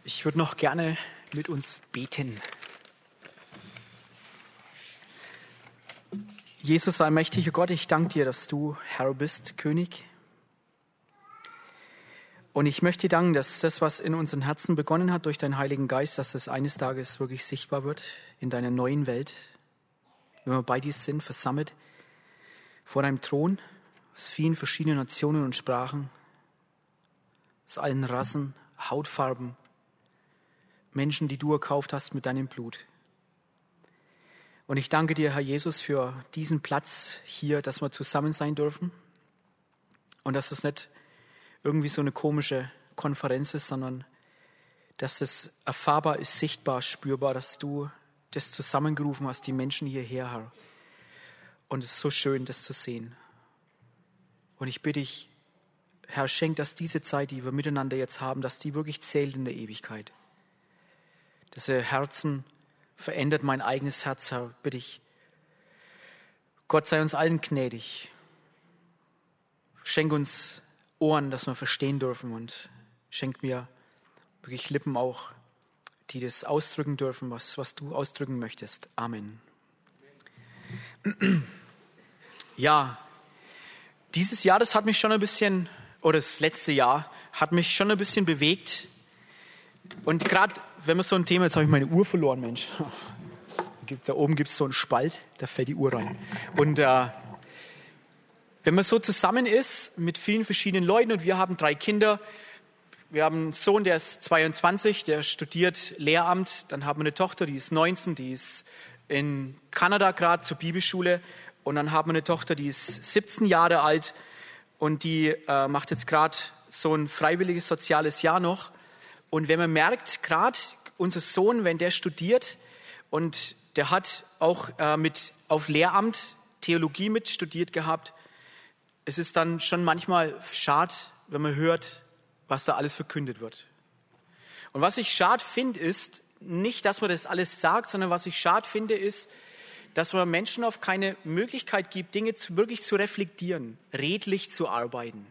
Ich würde noch gerne mit uns beten. Jesus, allmächtiger Gott, ich danke dir, dass du Herr bist, König. Und ich möchte dir danken, dass das, was in unseren Herzen begonnen hat durch deinen Heiligen Geist, dass das eines Tages wirklich sichtbar wird in deiner neuen Welt. Wenn wir bei dir sind, versammelt vor deinem Thron, aus vielen verschiedenen Nationen und Sprachen, aus allen Rassen, Hautfarben, Menschen, die du erkauft hast mit deinem Blut. Und ich danke dir, Herr Jesus, für diesen Platz hier, dass wir zusammen sein dürfen und dass es nicht irgendwie so eine komische Konferenz ist, sondern dass es erfahrbar ist, sichtbar, spürbar, dass du das zusammengerufen hast, die Menschen hierher, Herr. Und es ist so schön, das zu sehen. Und ich bitte dich, Herr, schenk, dass diese Zeit, die wir miteinander jetzt haben, dass die wirklich zählt in der Ewigkeit. Diese Herzen verändert mein eigenes Herz, Herr, bitte ich. Gott sei uns allen gnädig. Schenk uns Ohren, dass wir verstehen dürfen und schenk mir wirklich Lippen auch, die das ausdrücken dürfen, was du ausdrücken möchtest. Amen. Ja, dieses Jahr, das hat mich schon ein bisschen, oder das letzte Jahr, hat mich schon ein bisschen bewegt. Und gerade, wenn man so ein Thema, jetzt habe ich meine Uhr verloren, Mensch. Da oben gibt es so einen Spalt, da fällt die Uhr rein. Und wenn man so zusammen ist mit vielen verschiedenen Leuten und wir haben 3 Kinder, wir haben einen Sohn, der ist 22, der studiert Lehramt, dann haben wir eine Tochter, die ist 19, die ist in Kanada gerade zur Bibelschule und dann haben wir eine Tochter, die ist 17 Jahre alt und die macht jetzt gerade so ein freiwilliges soziales Jahr noch. Und wenn man merkt, gerade unser Sohn, wenn der studiert und der hat auch auf Lehramt Theologie mit studiert gehabt, es ist dann schon manchmal schade, wenn man hört, was da alles verkündet wird. Und was ich schade finde, ist nicht, dass man das alles sagt, sondern was ich schade finde, ist, dass man Menschen oft keine Möglichkeit gibt, Dinge wirklich zu reflektieren, redlich zu arbeiten.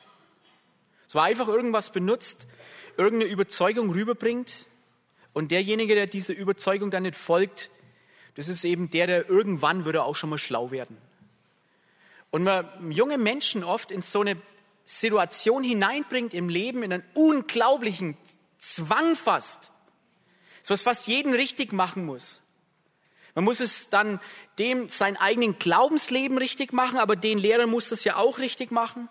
Es war einfach irgendwas benutzt, irgendeine Überzeugung rüberbringt und derjenige, der dieser Überzeugung dann nicht folgt, das ist eben der irgendwann würde auch schon mal schlau werden. Und man junge Menschen oft in so eine Situation hineinbringt im Leben, in einen unglaublichen Zwang fast, so was fast jeden richtig machen muss. Man muss es dann dem sein eigenen Glaubensleben richtig machen, aber den Lehrer muss das ja auch richtig machen.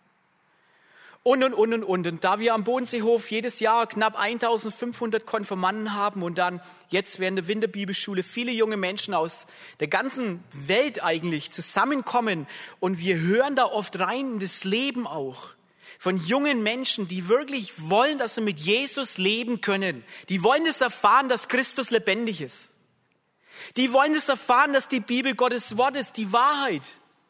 Und. Und da wir am Bodenseehof jedes Jahr knapp 1500 Konfirmanden haben und dann jetzt während der Winterbibelschule viele junge Menschen aus der ganzen Welt eigentlich zusammenkommen und wir hören da oft rein in das Leben auch von jungen Menschen, die wirklich wollen, dass sie mit Jesus leben können. Die wollen das erfahren, dass Christus lebendig ist. Die wollen das erfahren, dass die Bibel Gottes Wort ist, die Wahrheit.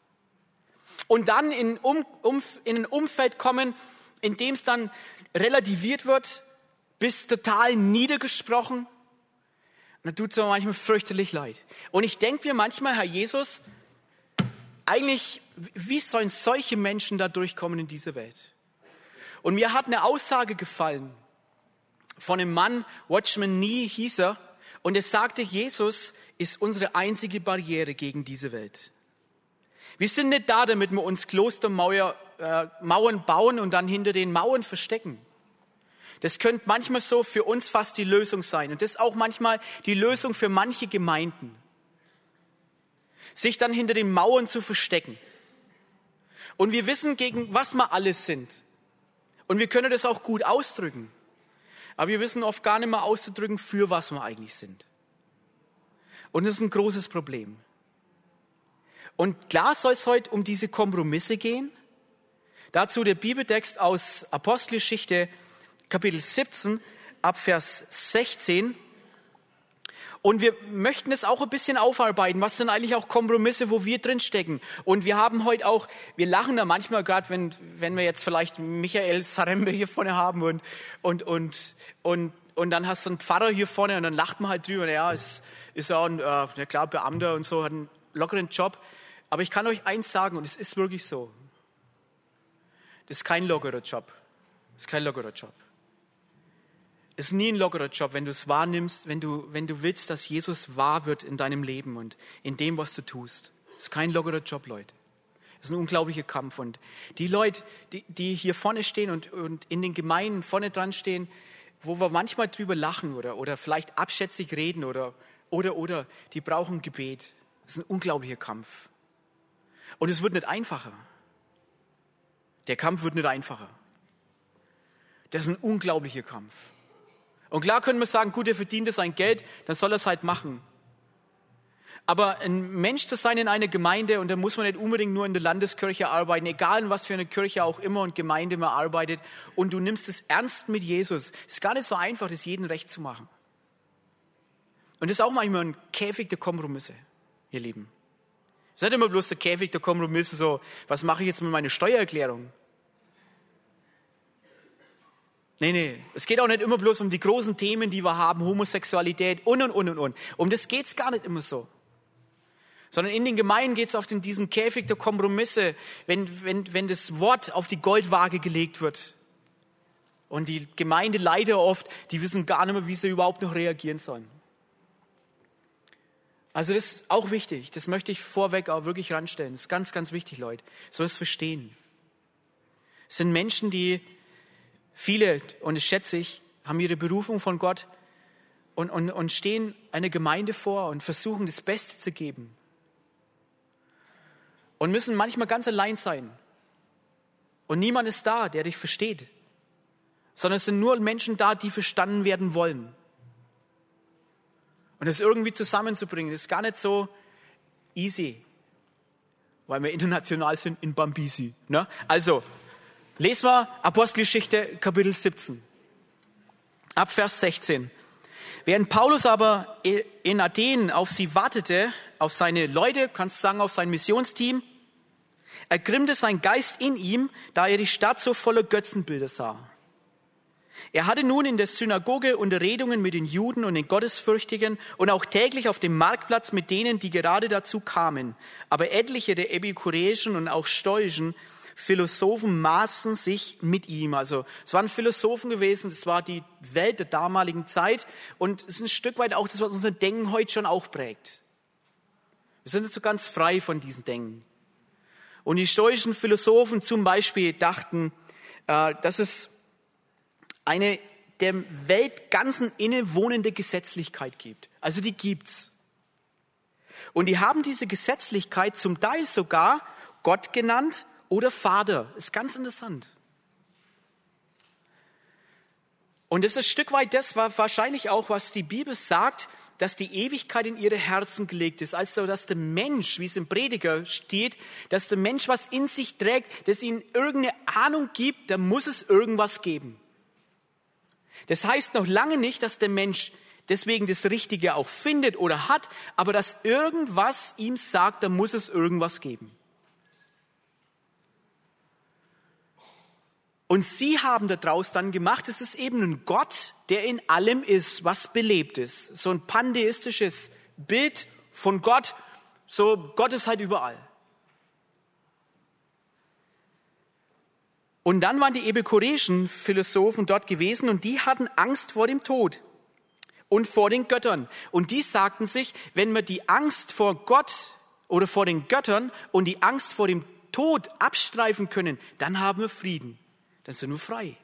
Und dann in ein Umfeld kommen, in dem es dann relativiert wird, bis total niedergesprochen. Und dann tut es mir manchmal fürchterlich leid. Und ich denke mir manchmal, Herr Jesus, eigentlich, wie sollen solche Menschen da durchkommen in diese Welt? Und mir hat eine Aussage gefallen von einem Mann, Watchman Nee hieß er, und er sagte, Jesus ist unsere einzige Barriere gegen diese Welt. Wir sind nicht da, damit wir uns Klostermauern bauen und dann hinter den Mauern verstecken. Das könnte manchmal so für uns fast die Lösung sein. Und das ist auch manchmal die Lösung für manche Gemeinden. Sich dann hinter den Mauern zu verstecken. Und wir wissen, gegen was wir alles sind. Und wir können das auch gut ausdrücken. Aber wir wissen oft gar nicht mehr auszudrücken, für was wir eigentlich sind. Und das ist ein großes Problem. Und klar soll es heute um diese Kompromisse gehen. Dazu der Bibeltext aus Apostelgeschichte, Kapitel 17, ab Vers 16. Und wir möchten es auch ein bisschen aufarbeiten. Was sind eigentlich auch Kompromisse, wo wir drinstecken? Und wir haben heute auch, wir lachen da manchmal gerade, wenn wir jetzt vielleicht Michael Sarembe hier vorne haben und dann hast du einen Pfarrer hier vorne und dann lacht man halt drüber. Ja, ist auch ein klar, Beamter und so, hat einen lockeren Job. Aber ich kann euch eins sagen, und es ist wirklich so. Das ist kein lockerer Job. Das ist kein lockerer Job. ist nie ein lockerer Job, wenn du es wahrnimmst, wenn du willst, dass Jesus wahr wird in deinem Leben und in dem, was du tust. Ist kein lockerer Job, Leute. Ist ein unglaublicher Kampf. Und die Leute, die hier vorne stehen und in den Gemeinden vorne dran stehen, wo wir manchmal drüber lachen oder vielleicht abschätzig reden oder, die brauchen Gebet. Das ist ein unglaublicher Kampf. Und es wird nicht einfacher. Der Kampf wird nicht einfacher. Das ist ein unglaublicher Kampf. Und klar können wir sagen, gut, er verdient sein Geld, dann soll er es halt machen. Aber ein Mensch zu sein in einer Gemeinde, und da muss man nicht unbedingt nur in der Landeskirche arbeiten, egal in was für eine Kirche auch immer und Gemeinde man arbeitet, und du nimmst es ernst mit Jesus, ist gar nicht so einfach, das jedem recht zu machen. Und das ist auch manchmal ein Käfig der Kompromisse, ihr Lieben. Es ist nicht immer bloß der Käfig der Kompromisse, so, was mache ich jetzt mit meiner Steuererklärung? Nee. Es geht auch nicht immer bloß um die großen Themen, die wir haben, Homosexualität und. Um das geht's gar nicht immer so. Sondern in den Gemeinden geht es auf diesen Käfig der Kompromisse, wenn das Wort auf die Goldwaage gelegt wird. Und die Gemeindeleiter oft, die wissen gar nicht mehr, wie sie überhaupt noch reagieren sollen. Also das ist auch wichtig. Das möchte ich vorweg auch wirklich ranstellen. Das ist ganz, ganz wichtig, Leute. Soll es verstehen. Es sind Menschen, die viele, und das schätze ich, haben ihre Berufung von Gott und stehen einer Gemeinde vor und versuchen, das Beste zu geben. Und müssen manchmal ganz allein sein. Und niemand ist da, der dich versteht. Sondern es sind nur Menschen da, die verstanden werden wollen. Und das irgendwie zusammenzubringen, ist gar nicht so easy. Weil wir international sind in Bambisi. Ne? Also, lesen wir Apostelgeschichte Kapitel 17. Ab Vers 16. Während Paulus aber in Athen auf sie wartete, auf seine Leute, kannst du sagen, auf sein Missionsteam, ergrimmte sein Geist in ihm, da er die Stadt so voller Götzenbilder sah. Er hatte nun in der Synagoge Unterredungen mit den Juden und den Gottesfürchtigen und auch täglich auf dem Marktplatz mit denen, die gerade dazu kamen. Aber etliche der epikureischen und auch stoischen Philosophen maßen sich mit ihm. Also es waren Philosophen gewesen, das war die Welt der damaligen Zeit und es ist ein Stück weit auch das, was unser Denken heute schon auch prägt. Wir sind jetzt so ganz frei von diesen Denken. Und die stoischen Philosophen zum Beispiel dachten, dass es eine der Welt ganzen innewohnende Gesetzlichkeit gibt. Also die gibt's. Und die haben diese Gesetzlichkeit zum Teil sogar Gott genannt oder Vater. Ist ganz interessant. Und das ist ein Stück weit das, war wahrscheinlich auch, was die Bibel sagt, dass die Ewigkeit in ihre Herzen gelegt ist. Also, dass der Mensch, wie es im Prediger steht, dass der Mensch was in sich trägt, das ihm irgendeine Ahnung gibt, da muss es irgendwas geben. Das heißt noch lange nicht, dass der Mensch deswegen das Richtige auch findet oder hat, aber dass irgendwas ihm sagt, da muss es irgendwas geben. Und sie haben daraus dann gemacht, es ist eben ein Gott, der in allem ist, was belebt ist. So ein pantheistisches Bild von Gott, so Gott ist halt überall. Und dann waren die epikureischen Philosophen dort gewesen und die hatten Angst vor dem Tod und vor den Göttern. Und die sagten sich, wenn wir die Angst vor Gott oder vor den Göttern und die Angst vor dem Tod abstreifen können, dann haben wir Frieden. Dann sind wir frei.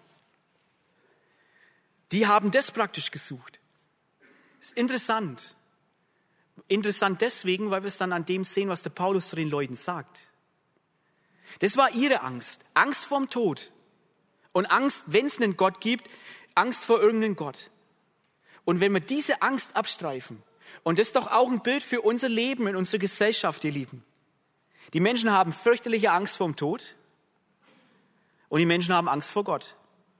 Die haben das praktisch gesucht. Das ist interessant. Interessant deswegen, weil wir es dann an dem sehen, was der Paulus zu den Leuten sagt. Das war ihre Angst. Angst vorm Tod. Und Angst, wenn es einen Gott gibt, Angst vor irgendeinem Gott. Und wenn wir diese Angst abstreifen, und das ist doch auch ein Bild für unser Leben in unserer Gesellschaft, ihr Lieben. Die Menschen haben fürchterliche Angst vorm Tod und die Menschen haben Angst vor Gott.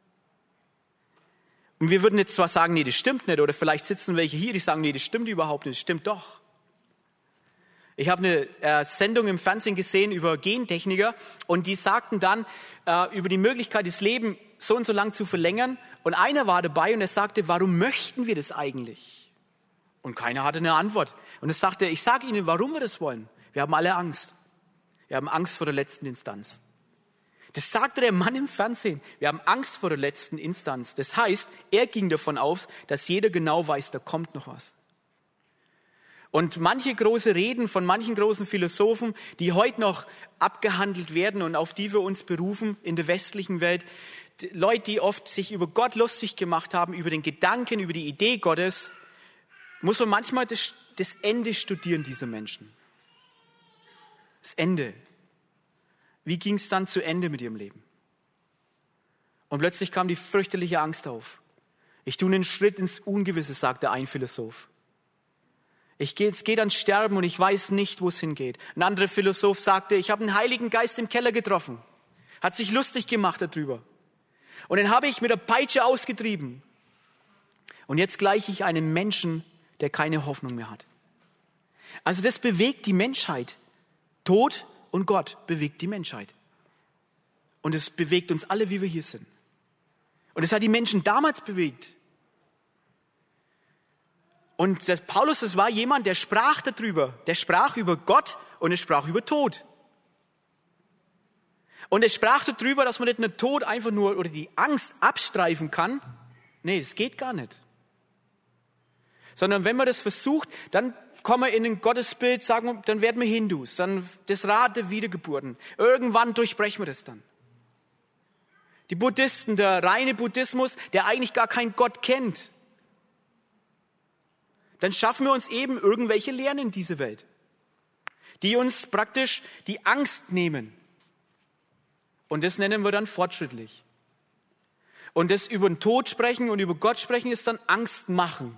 Und wir würden jetzt zwar sagen, nee, das stimmt nicht, oder vielleicht sitzen welche hier, die sagen, nee, das stimmt überhaupt nicht, das stimmt doch. Ich habe eine Sendung im Fernsehen gesehen über Gentechniker und die sagten dann über die Möglichkeit, das Leben so und so lang zu verlängern. Und einer war dabei und er sagte, warum möchten wir das eigentlich? Und keiner hatte eine Antwort. Und er sagte, ich sage Ihnen, warum wir das wollen. Wir haben alle Angst. Wir haben Angst vor der letzten Instanz. Das sagte der Mann im Fernsehen. Wir haben Angst vor der letzten Instanz. Das heißt, er ging davon aus, dass jeder genau weiß, da kommt noch was. Und manche große Reden von manchen großen Philosophen, die heute noch abgehandelt werden und auf die wir uns berufen in der westlichen Welt, Leute, die oft sich über Gott lustig gemacht haben, über den Gedanken, über die Idee Gottes, muss man manchmal das Ende studieren dieser Menschen. Das Ende. Wie ging es dann zu Ende mit ihrem Leben? Und plötzlich kam die fürchterliche Angst auf. Ich tue einen Schritt ins Ungewisse, sagte ein Philosoph. Es geht ans Sterben und ich weiß nicht, wo es hingeht. Ein anderer Philosoph sagte, ich habe den Heiligen Geist im Keller getroffen. Hat sich lustig gemacht darüber. Und den habe ich mit der Peitsche ausgetrieben. Und jetzt gleiche ich einem Menschen, der keine Hoffnung mehr hat. Also das bewegt die Menschheit. Tod und Gott bewegt die Menschheit. Und es bewegt uns alle, wie wir hier sind. Und es hat die Menschen damals bewegt. Und der Paulus, das war jemand, der sprach darüber. Der sprach über Gott und er sprach über Tod. Und er sprach darüber, dass man nicht den Tod einfach nur oder die Angst abstreifen kann. Nee, das geht gar nicht. Sondern wenn man das versucht, dann kommen wir in ein Gottesbild, sagen wir, dann werden wir Hindus, dann das Rad der Wiedergeburten. Irgendwann durchbrechen wir das dann. Die Buddhisten, der reine Buddhismus, der eigentlich gar keinen Gott kennt. Dann schaffen wir uns eben irgendwelche Lehren in dieser Welt, die uns praktisch die Angst nehmen. Und das nennen wir dann fortschrittlich. Und das über den Tod sprechen und über Gott sprechen ist dann Angst machen.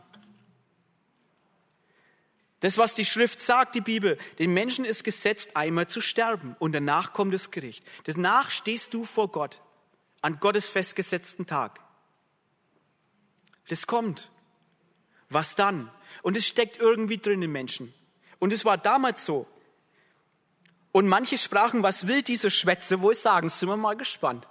Das, was die Schrift sagt, die Bibel, den Menschen ist gesetzt, einmal zu sterben und danach kommt das Gericht. Danach stehst du vor Gott an Gottes festgesetzten Tag. Das kommt. Was dann? Und es steckt irgendwie drin im Menschen. Und es war damals so. Und manche sprachen, was will dieser Schwätzer wohl sagen? Sind wir mal gespannt.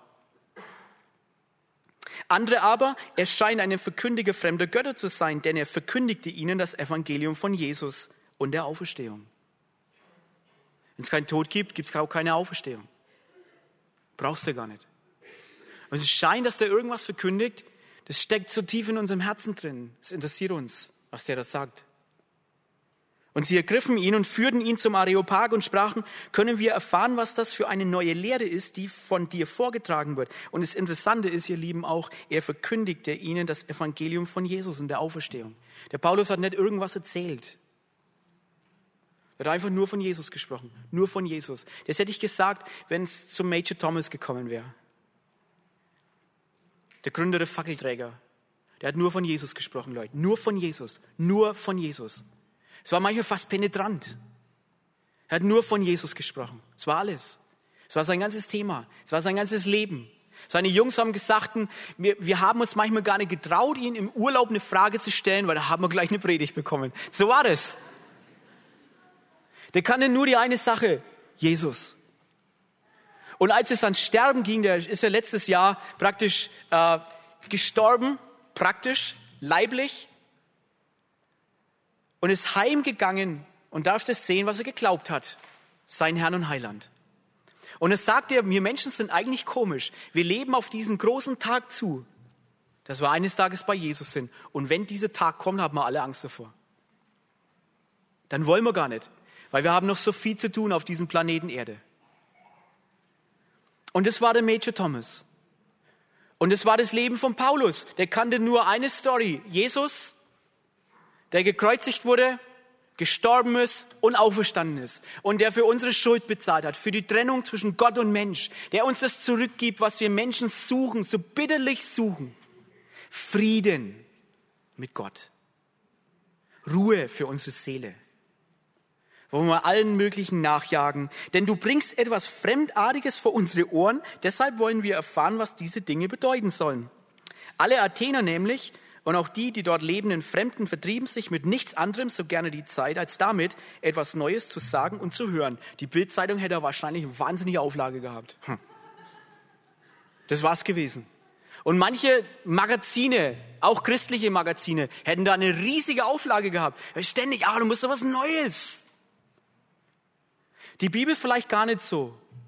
Andere aber, er scheint ein Verkündiger fremder Götter zu sein, denn er verkündigte ihnen das Evangelium von Jesus und der Auferstehung. Wenn es keinen Tod gibt, gibt es auch keine Auferstehung. Brauchst du gar nicht. Und es scheint, dass der irgendwas verkündigt, das steckt so tief in unserem Herzen drin. Es interessiert uns, was der das sagt. Und sie ergriffen ihn und führten ihn zum Areopag und sprachen, können wir erfahren, was das für eine neue Lehre ist, die von dir vorgetragen wird. Und das Interessante ist, ihr Lieben, auch, er verkündigte ihnen das Evangelium von Jesus und der Auferstehung. Der Paulus hat nicht irgendwas erzählt. Er hat einfach nur von Jesus gesprochen. Nur von Jesus. Das hätte ich gesagt, wenn es zum Major Thomas gekommen wäre. Der Gründer der Fackelträger. Der hat nur von Jesus gesprochen, Leute. Nur von Jesus. Nur von Jesus. Es war manchmal fast penetrant. Er hat nur von Jesus gesprochen. Es war alles. Es war sein ganzes Thema. Es war sein ganzes Leben. Seine Jungs haben gesagt, wir haben uns manchmal gar nicht getraut, ihn im Urlaub eine Frage zu stellen, weil da haben wir gleich eine Predigt bekommen. So war das. Der kannte nur die eine Sache, Jesus. Und als es ans Sterben ging, der ist ja letztes Jahr praktisch gestorben, praktisch, leiblich, und ist heimgegangen und darf das sehen, was er geglaubt hat, sein Herrn und Heiland. Und es sagt er, wir Menschen sind eigentlich komisch. Wir leben auf diesen großen Tag zu, dass wir eines Tages bei Jesus sind. Und wenn dieser Tag kommt, haben wir alle Angst davor. Dann wollen wir gar nicht, weil wir haben noch so viel zu tun auf diesem Planeten Erde. Und das war der Major Thomas. Und das war das Leben von Paulus. Der kannte nur eine Story. Jesus, der gekreuzigt wurde, gestorben ist und auferstanden ist. Und der für unsere Schuld bezahlt hat, für die Trennung zwischen Gott und Mensch. Der uns das zurückgibt, was wir Menschen suchen, so bitterlich suchen. Frieden mit Gott. Ruhe für unsere Seele. Wo wir allen möglichen nachjagen. Denn du bringst etwas Fremdartiges vor unsere Ohren. Deshalb wollen wir erfahren, was diese Dinge bedeuten sollen. Alle Athener nämlich und auch die dort lebenden Fremden vertrieben sich mit nichts anderem so gerne die Zeit, als damit etwas Neues zu sagen und zu hören. Die Bild-Zeitung hätte wahrscheinlich eine wahnsinnige Auflage gehabt. Das war's gewesen. Und manche Magazine, auch christliche Magazine, hätten da eine riesige Auflage gehabt. Ständig, du musst doch was Neues. Die Bibel vielleicht gar nicht so.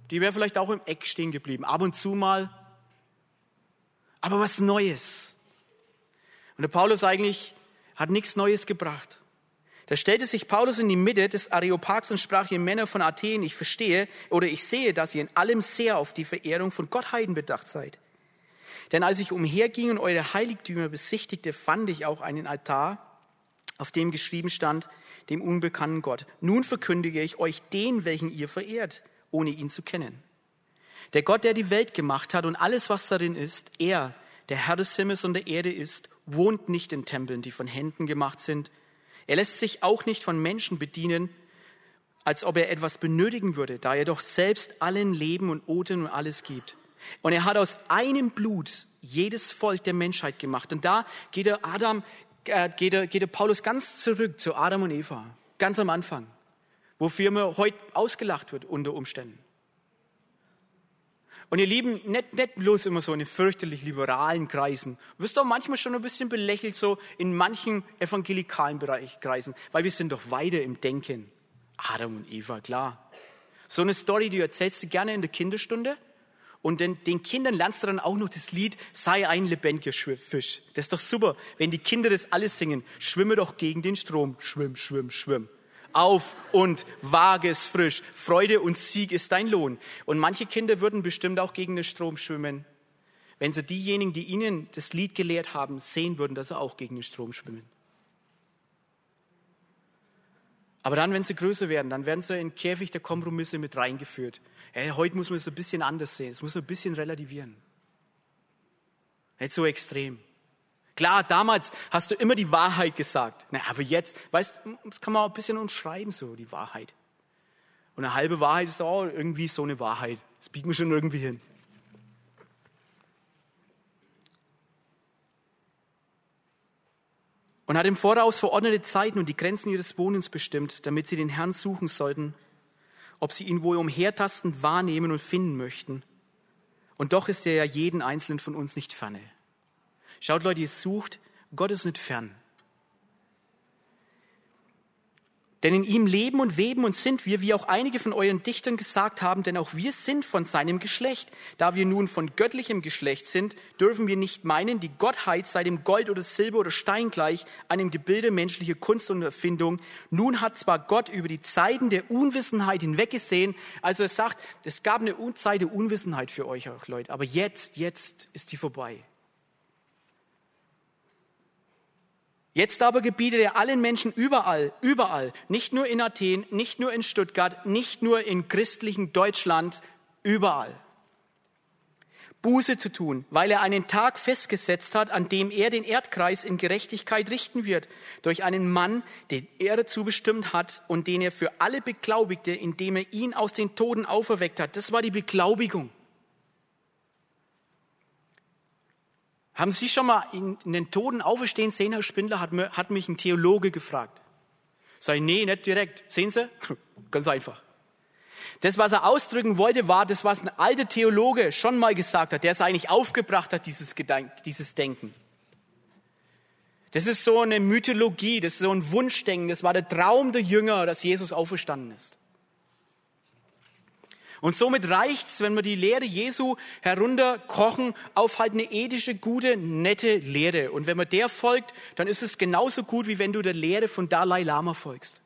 Die wäre vielleicht auch im Eck stehen geblieben, ab und zu mal. Aber was Neues. Und der Paulus eigentlich hat nichts Neues gebracht. Da stellte sich Paulus in die Mitte des Areopags und sprach: Ihr Männer von Athen, ich verstehe oder ich sehe, dass ihr in allem sehr auf die Verehrung von Gottheiten bedacht seid. Denn als ich umherging und eure Heiligtümer besichtigte, fand ich auch einen Altar, auf dem geschrieben stand: dem unbekannten Gott. Nun verkündige ich euch den, welchen ihr verehrt, ohne ihn zu kennen. Der Gott, der die Welt gemacht hat und alles, was darin ist, er, der Herr des Himmels und der Erde ist, wohnt nicht in Tempeln, die von Händen gemacht sind. Er lässt sich auch nicht von Menschen bedienen, als ob er etwas benötigen würde, da er doch selbst allen Leben und Odem und alles gibt. Und er hat aus einem Blut jedes Volk der Menschheit gemacht. Und da geht der Paulus ganz zurück zu Adam und Eva, ganz am Anfang, wofür man heute ausgelacht wird unter Umständen. Und ihr Lieben, nicht bloß immer so in den fürchterlich liberalen Kreisen. Du wirst doch manchmal schon ein bisschen belächelt, so in manchen evangelikalen Kreisen, weil wir sind doch weiter im Denken. Adam und Eva, klar. So eine Story, die erzählst du gerne in der Kinderstunde. Und den Kindern lernst du dann auch noch das Lied Sei ein lebendiger Fisch. Das ist doch super, wenn die Kinder das alles singen. Schwimme doch gegen den Strom. Schwimm, schwimm, schwimm. Auf und wage es frisch. Freude und Sieg ist dein Lohn. Und manche Kinder würden bestimmt auch gegen den Strom schwimmen, wenn sie diejenigen, die ihnen das Lied gelehrt haben, sehen würden, dass sie auch gegen den Strom schwimmen. Aber dann, wenn sie größer werden, dann werden sie in den Käfig der Kompromisse mit reingeführt. Heute muss man es ein bisschen anders sehen. Es muss man ein bisschen relativieren. Nicht so extrem. Klar, damals hast du immer die Wahrheit gesagt. Aber jetzt, weißt du, das kann man auch ein bisschen umschreiben, so die Wahrheit. Und eine halbe Wahrheit ist auch irgendwie so eine Wahrheit. Das biegt man schon irgendwie hin. Und hat im Voraus verordnete Zeiten und die Grenzen ihres Wohnens bestimmt, damit sie den Herrn suchen sollten, ob sie ihn wohl umhertastend wahrnehmen und finden möchten. Und doch ist er ja jeden Einzelnen von uns nicht ferne. Schaut, Leute, ihr sucht, Gott ist nicht fern. Denn in ihm leben und weben und sind wir, wie auch einige von euren Dichtern gesagt haben, denn auch wir sind von seinem Geschlecht. Da wir nun von göttlichem Geschlecht sind, dürfen wir nicht meinen, die Gottheit sei dem Gold oder Silber oder Stein gleich, einem Gebilde menschlicher Kunst und Erfindung. Nun hat zwar Gott über die Zeiten der Unwissenheit hinweggesehen, also er sagt, es gab eine Zeit der Unwissenheit für euch auch, Leute, aber jetzt ist die vorbei. Jetzt aber gebietet er allen Menschen überall, nicht nur in Athen, nicht nur in Stuttgart, nicht nur in christlichen Deutschland, überall. Buße zu tun, weil er einen Tag festgesetzt hat, an dem er den Erdkreis in Gerechtigkeit richten wird, durch einen Mann, den er dazu bestimmt hat und den er für alle beglaubigte, indem er ihn aus den Toten auferweckt hat. Das war die Beglaubigung. Haben Sie schon mal in den Toten auferstehen sehen, Herr Spindler, hat mich ein Theologe gefragt. Sag ich, nee, nicht direkt. Sehen Sie? Ganz einfach. Das, was er ausdrücken wollte, war das, was ein alter Theologe schon mal gesagt hat, der es eigentlich aufgebracht hat, dieses Denken. Das ist so eine Mythologie, das ist so ein Wunschdenken, das war der Traum der Jünger, dass Jesus auferstanden ist. Und somit reicht's, wenn wir die Lehre Jesu herunterkochen auf halt eine ethische, gute, nette Lehre. Und wenn man der folgt, dann ist es genauso gut, wie wenn du der Lehre von Dalai Lama folgst.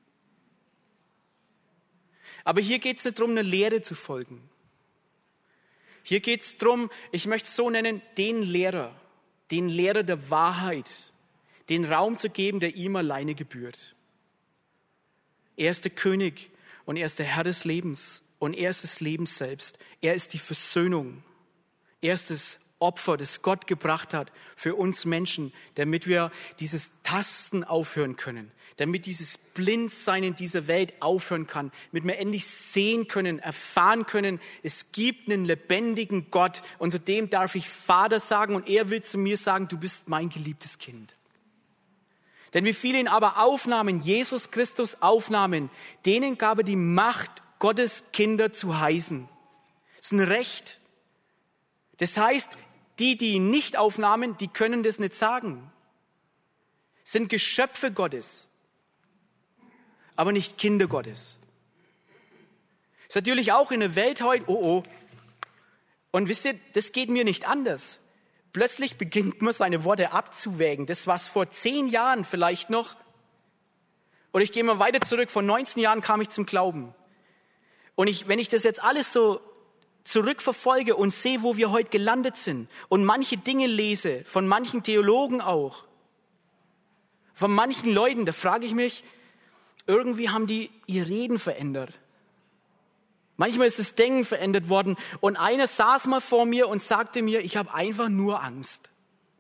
Aber hier geht's nicht darum, eine Lehre zu folgen. Hier geht's darum, ich möchte es so nennen, den Lehrer der Wahrheit, den Raum zu geben, der ihm alleine gebührt. Er ist der König und er ist der Herr des Lebens. Und er ist das Leben selbst. Er ist die Versöhnung. Er ist das Opfer, das Gott gebracht hat für uns Menschen, damit wir dieses Tasten aufhören können, damit dieses Blindsein in dieser Welt aufhören kann, damit wir endlich sehen können, erfahren können, es gibt einen lebendigen Gott und zu dem darf ich Vater sagen und er will zu mir sagen, du bist mein geliebtes Kind. Denn wie viele ihn aber aufnahmen, Jesus Christus aufnahmen, denen gab er die Macht, Gottes Kinder zu heißen. Das ist ein Recht. Das heißt, die ihn nicht aufnahmen, die können das nicht sagen. Sind Geschöpfe Gottes, aber nicht Kinder Gottes. Ist natürlich auch in der Welt heute, Und wisst ihr, das geht mir nicht anders. Plötzlich beginnt man seine Worte abzuwägen. Das, was vor 10 Jahren vielleicht noch, oder ich gehe mal weiter zurück, vor 19 Jahren kam ich zum Glauben. Und wenn ich das jetzt alles so zurückverfolge und sehe, wo wir heute gelandet sind und manche Dinge lese, von manchen Theologen auch, von manchen Leuten, da frage ich mich, irgendwie haben die ihr Reden verändert. Manchmal ist das Denken verändert worden und einer saß mal vor mir und sagte mir, ich habe einfach nur Angst.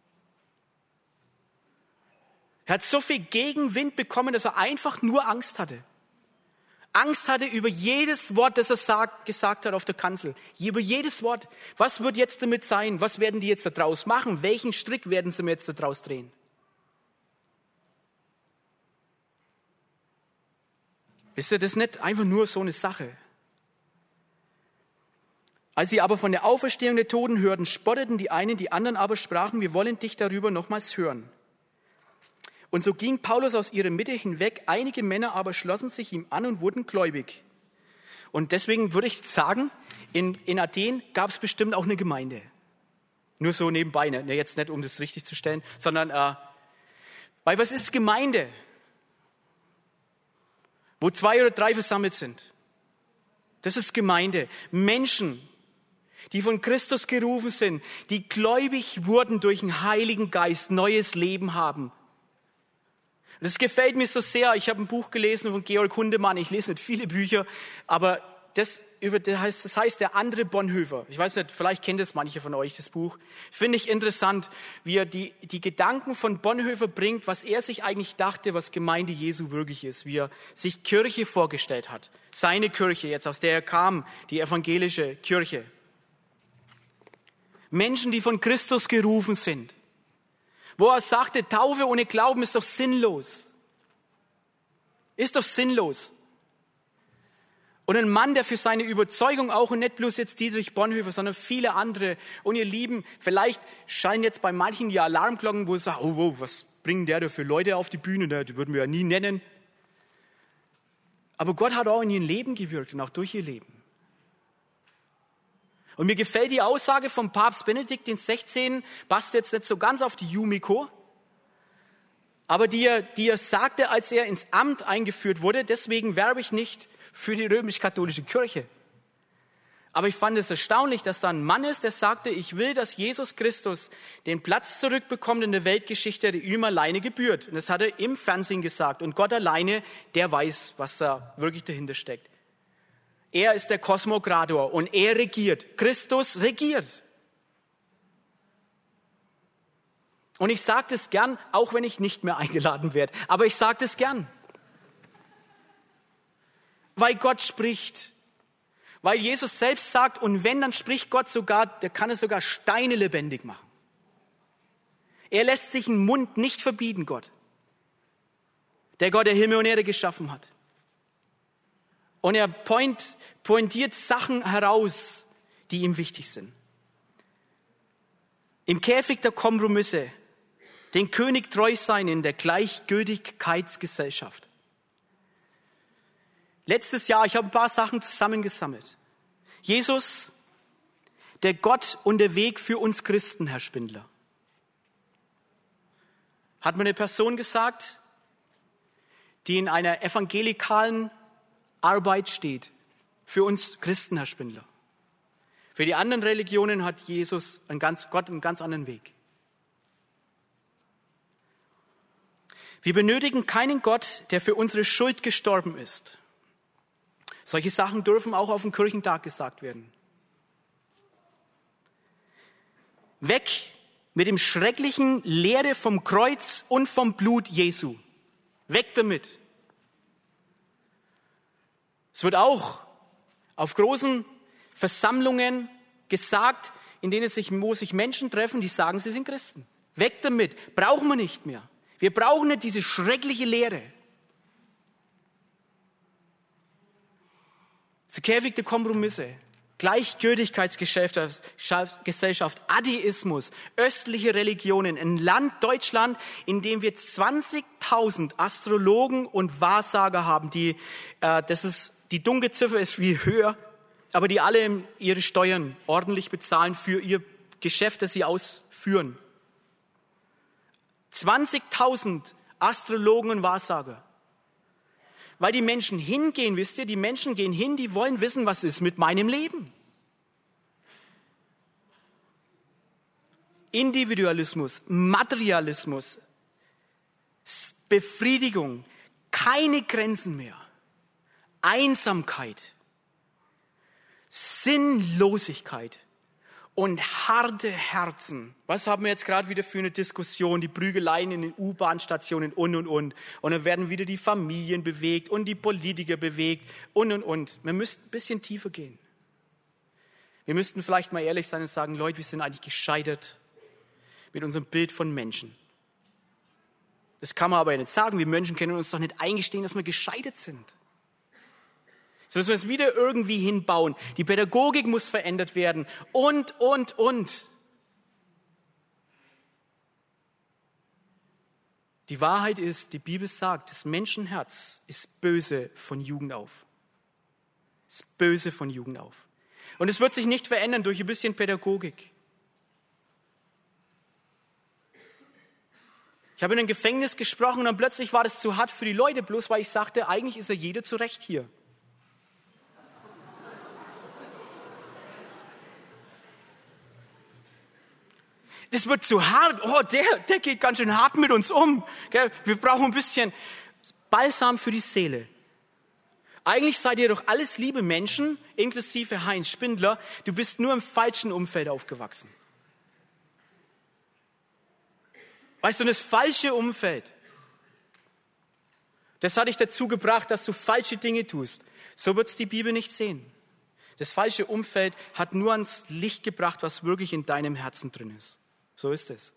Er hat so viel Gegenwind bekommen, dass er einfach nur Angst hatte. Angst hatte über jedes Wort, das er gesagt hat auf der Kanzel. Über jedes Wort. Was wird jetzt damit sein? Was werden die jetzt da draus machen? Welchen Strick werden sie mir jetzt da draus drehen? Ist das nicht einfach nur so eine Sache? Als sie aber von der Auferstehung der Toten hörten, spotteten die einen, die anderen aber sprachen, wir wollen dich darüber nochmals hören. Und so ging Paulus aus ihrer Mitte hinweg, einige Männer aber schlossen sich ihm an und wurden gläubig. Und deswegen würde ich sagen, in Athen gab es bestimmt auch eine Gemeinde. Nur so nebenbei, ne? Jetzt nicht, um das richtig zu stellen, sondern, weil was ist Gemeinde? Wo 2 oder 3 versammelt sind. Das ist Gemeinde. Menschen, die von Christus gerufen sind, die gläubig wurden durch den Heiligen Geist, neues Leben haben. Das gefällt mir so sehr. Ich habe ein Buch gelesen von Georg Hundemann. Ich lese nicht viele Bücher, aber das heißt der andere Bonhoeffer. Ich weiß nicht, vielleicht kennt es manche von euch, das Buch. Finde ich interessant, wie er die Gedanken von Bonhoeffer bringt, was er sich eigentlich dachte, was Gemeinde Jesu wirklich ist, wie er sich Kirche vorgestellt hat. Seine Kirche jetzt, aus der er kam, die evangelische Kirche. Menschen, die von Christus gerufen sind. Wo er sagte, Taufe ohne Glauben ist doch sinnlos. Ist doch sinnlos. Und ein Mann, der für seine Überzeugung auch, und nicht bloß jetzt Dietrich Bonhoeffer, sondern viele andere, und ihr Lieben, vielleicht scheinen jetzt bei manchen die Alarmglocken, wo sie sagen, oh, was bringen der da für Leute auf die Bühne, die würden wir ja nie nennen. Aber Gott hat auch in ihr Leben gewirkt und auch durch ihr Leben. Und mir gefällt die Aussage vom Papst Benedikt XVI, passt jetzt nicht so ganz auf die Yumiko, aber die er sagte, als er ins Amt eingeführt wurde, deswegen werbe ich nicht für die römisch-katholische Kirche. Aber ich fand es erstaunlich, dass da ein Mann ist, der sagte, ich will, dass Jesus Christus den Platz zurückbekommt in der Weltgeschichte, der ihm alleine gebührt. Und das hat er im Fernsehen gesagt. Und Gott alleine, der weiß, was da wirklich dahinter steckt. Er ist der Kosmokrator und er regiert. Christus regiert. Und ich sage das gern, auch wenn ich nicht mehr eingeladen werde. Aber ich sage das gern. Weil Gott spricht. Weil Jesus selbst sagt, und wenn, dann spricht Gott sogar, der kann es sogar Steine lebendig machen. Er lässt sich den Mund nicht verbieten, Gott. Der Gott, der Himmel und Erde geschaffen hat. Und er pointiert Sachen heraus, die ihm wichtig sind. Im Käfig der Kompromisse, den König treu sein in der Gleichgültigkeitsgesellschaft. Letztes Jahr, ich habe ein paar Sachen zusammengesammelt. Jesus, der Gott und der Weg für uns Christen, Herr Spindler. Hat mir eine Person gesagt, die in einer evangelikalen Arbeit steht. Für uns Christen, Herr Spindler. Für die anderen Religionen hat Gott einen ganz anderen Weg. Wir benötigen keinen Gott, der für unsere Schuld gestorben ist. Solche Sachen dürfen auch auf dem Kirchentag gesagt werden. Weg mit dem schrecklichen Lehre vom Kreuz und vom Blut Jesu. Weg damit. Es wird auch auf großen Versammlungen gesagt, wo sich Menschen treffen, die sagen, sie sind Christen. Weg damit. Brauchen wir nicht mehr. Wir brauchen nicht diese schreckliche Lehre. Das Käfig der Kompromisse, Gleichgültigkeitsgesellschaft, Atheismus, östliche Religionen, ein Land Deutschland, in dem wir 20.000 Astrologen und Wahrsager haben, das ist Die Dunkelziffer ist viel höher, aber die alle ihre Steuern ordentlich bezahlen für ihr Geschäft, das sie ausführen. 20.000 Astrologen und Wahrsager. Weil die Menschen hingehen, wisst ihr, die Menschen gehen hin, die wollen wissen, was ist mit meinem Leben. Individualismus, Materialismus, Befriedigung, keine Grenzen mehr, Einsamkeit, Sinnlosigkeit und harte Herzen. Was haben wir jetzt gerade wieder für eine Diskussion? Die Prügeleien in den U-Bahn-Stationen und. Und dann werden wieder die Familien bewegt und die Politiker bewegt und. Wir müssten ein bisschen tiefer gehen. Wir müssten vielleicht mal ehrlich sein und sagen, Leute, wir sind eigentlich gescheitert mit unserem Bild von Menschen. Das kann man aber nicht sagen. Wir Menschen können uns doch nicht eingestehen, dass wir gescheitert sind. So müssen wir es wieder irgendwie hinbauen. Die Pädagogik muss verändert werden und. Die Wahrheit ist, die Bibel sagt, das Menschenherz ist böse von Jugend auf. Ist böse von Jugend auf. Und es wird sich nicht verändern durch ein bisschen Pädagogik. Ich habe in einem Gefängnis gesprochen und dann plötzlich war das zu hart für die Leute, bloß weil ich sagte, eigentlich ist ja jeder zu Recht hier. Das wird zu hart. Oh, der geht ganz schön hart mit uns um. Wir brauchen ein bisschen Balsam für die Seele. Eigentlich seid ihr doch alles liebe Menschen, inklusive Heinz Spindler. Du bist nur im falschen Umfeld aufgewachsen. Weißt du, das falsche Umfeld, das hat dich dazu gebracht, dass du falsche Dinge tust. So wird es die Bibel nicht sehen. Das falsche Umfeld hat nur ans Licht gebracht, was wirklich in deinem Herzen drin ist. So ist es.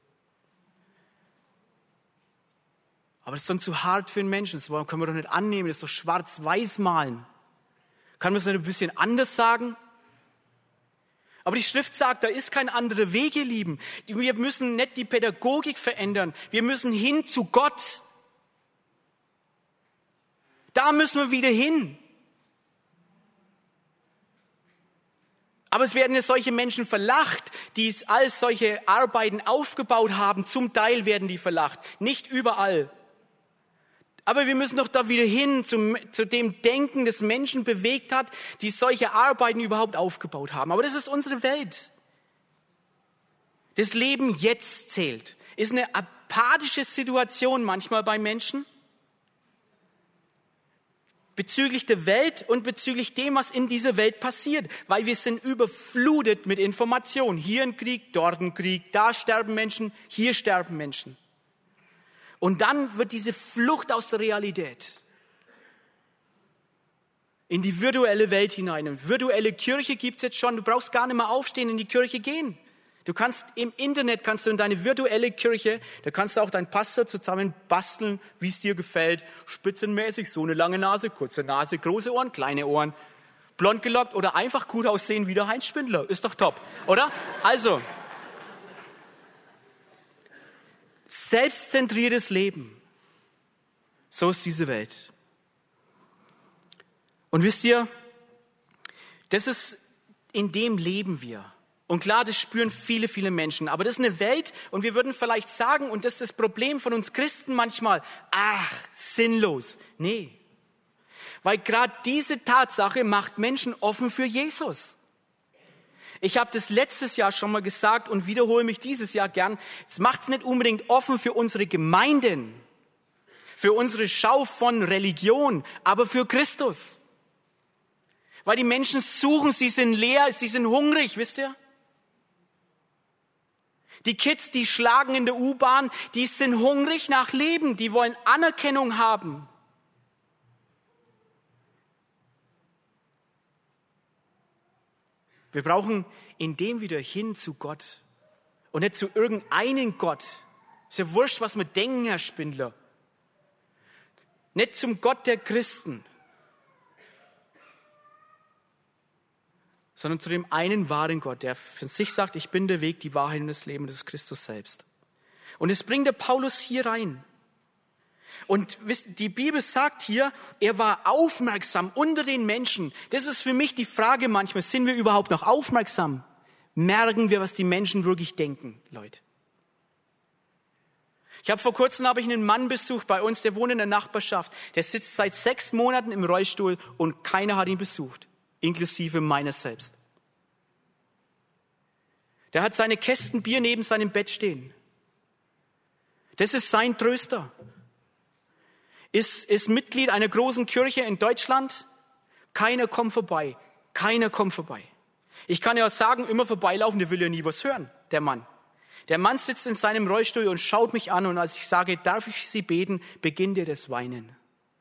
Aber das ist dann zu hart für einen Menschen. Das können wir doch nicht annehmen. Das ist doch schwarz-weiß malen. Kann man es nicht ein bisschen anders sagen? Aber die Schrift sagt, da ist kein anderer Weg, ihr Lieben. Wir müssen nicht die Pädagogik verändern. Wir müssen hin zu Gott. Da müssen wir wieder hin. Aber es werden jetzt solche Menschen verlacht, die all solche Arbeiten aufgebaut haben. Zum Teil werden die verlacht, nicht überall. Aber wir müssen doch da wieder hin zu dem Denken, das Menschen bewegt hat, die solche Arbeiten überhaupt aufgebaut haben. Aber das ist unsere Welt. Das Leben jetzt zählt. Ist eine apathische Situation manchmal bei Menschen. Bezüglich der Welt und bezüglich dem, was in dieser Welt passiert. Weil wir sind überflutet mit Informationen. Hier ein Krieg, dort ein Krieg, da sterben Menschen, hier sterben Menschen. Und dann wird diese Flucht aus der Realität in die virtuelle Welt hinein. Und virtuelle Kirche gibt's jetzt schon. Du brauchst gar nicht mehr aufstehen, in die Kirche gehen. Du kannst im Internet, kannst du in deine virtuelle Kirche, da kannst du auch deinen Pastor zusammen basteln, wie es dir gefällt. Spitzenmäßig, so eine lange Nase, kurze Nase, große Ohren, kleine Ohren, blond gelockt oder einfach gut aussehen wie der Heinz Spindler. Ist doch top, oder? Also, selbstzentriertes Leben. So ist diese Welt. Und wisst ihr, in dem leben wir. Und klar, das spüren viele, viele Menschen. Aber das ist eine Welt und wir würden vielleicht sagen, und das ist das Problem von uns Christen manchmal, sinnlos. Nee. Weil gerade diese Tatsache macht Menschen offen für Jesus. Ich habe das letztes Jahr schon mal gesagt und wiederhole mich dieses Jahr gern. Es macht es nicht unbedingt offen für unsere Gemeinden, für unsere Schau von Religion, aber für Christus. Weil die Menschen suchen, sie sind leer, sie sind hungrig, wisst ihr? Die Kids, die schlagen in der U-Bahn, die sind hungrig nach Leben, die wollen Anerkennung haben. Wir brauchen in dem wieder hin zu Gott und nicht zu irgendeinem Gott. Ist ja wurscht, was wir denken, Herr Spindler. Nicht zum Gott der Christen, sondern zu dem einen wahren Gott, der von sich sagt, ich bin der Weg, die Wahrheit und das Leben, das ist Christus selbst. Und es bringt der Paulus hier rein. Und die Bibel sagt hier, er war aufmerksam unter den Menschen. Das ist für mich die Frage manchmal, sind wir überhaupt noch aufmerksam? Merken wir, was die Menschen wirklich denken, Leute? Vor kurzem einen Mann besucht bei uns, der wohnt in der Nachbarschaft. Der sitzt seit 6 Monaten im Rollstuhl und keiner hat ihn besucht, inklusive meiner selbst. Der hat seine Kästen Bier neben seinem Bett stehen. Das ist sein Tröster. Ist Mitglied einer großen Kirche in Deutschland. Keiner kommt vorbei. Keiner kommt vorbei. Ich kann ja sagen, immer vorbeilaufen, der will ja nie was hören, der Mann. Der Mann sitzt in seinem Rollstuhl und schaut mich an und als ich sage, darf ich Sie beten, beginnt er das Weinen.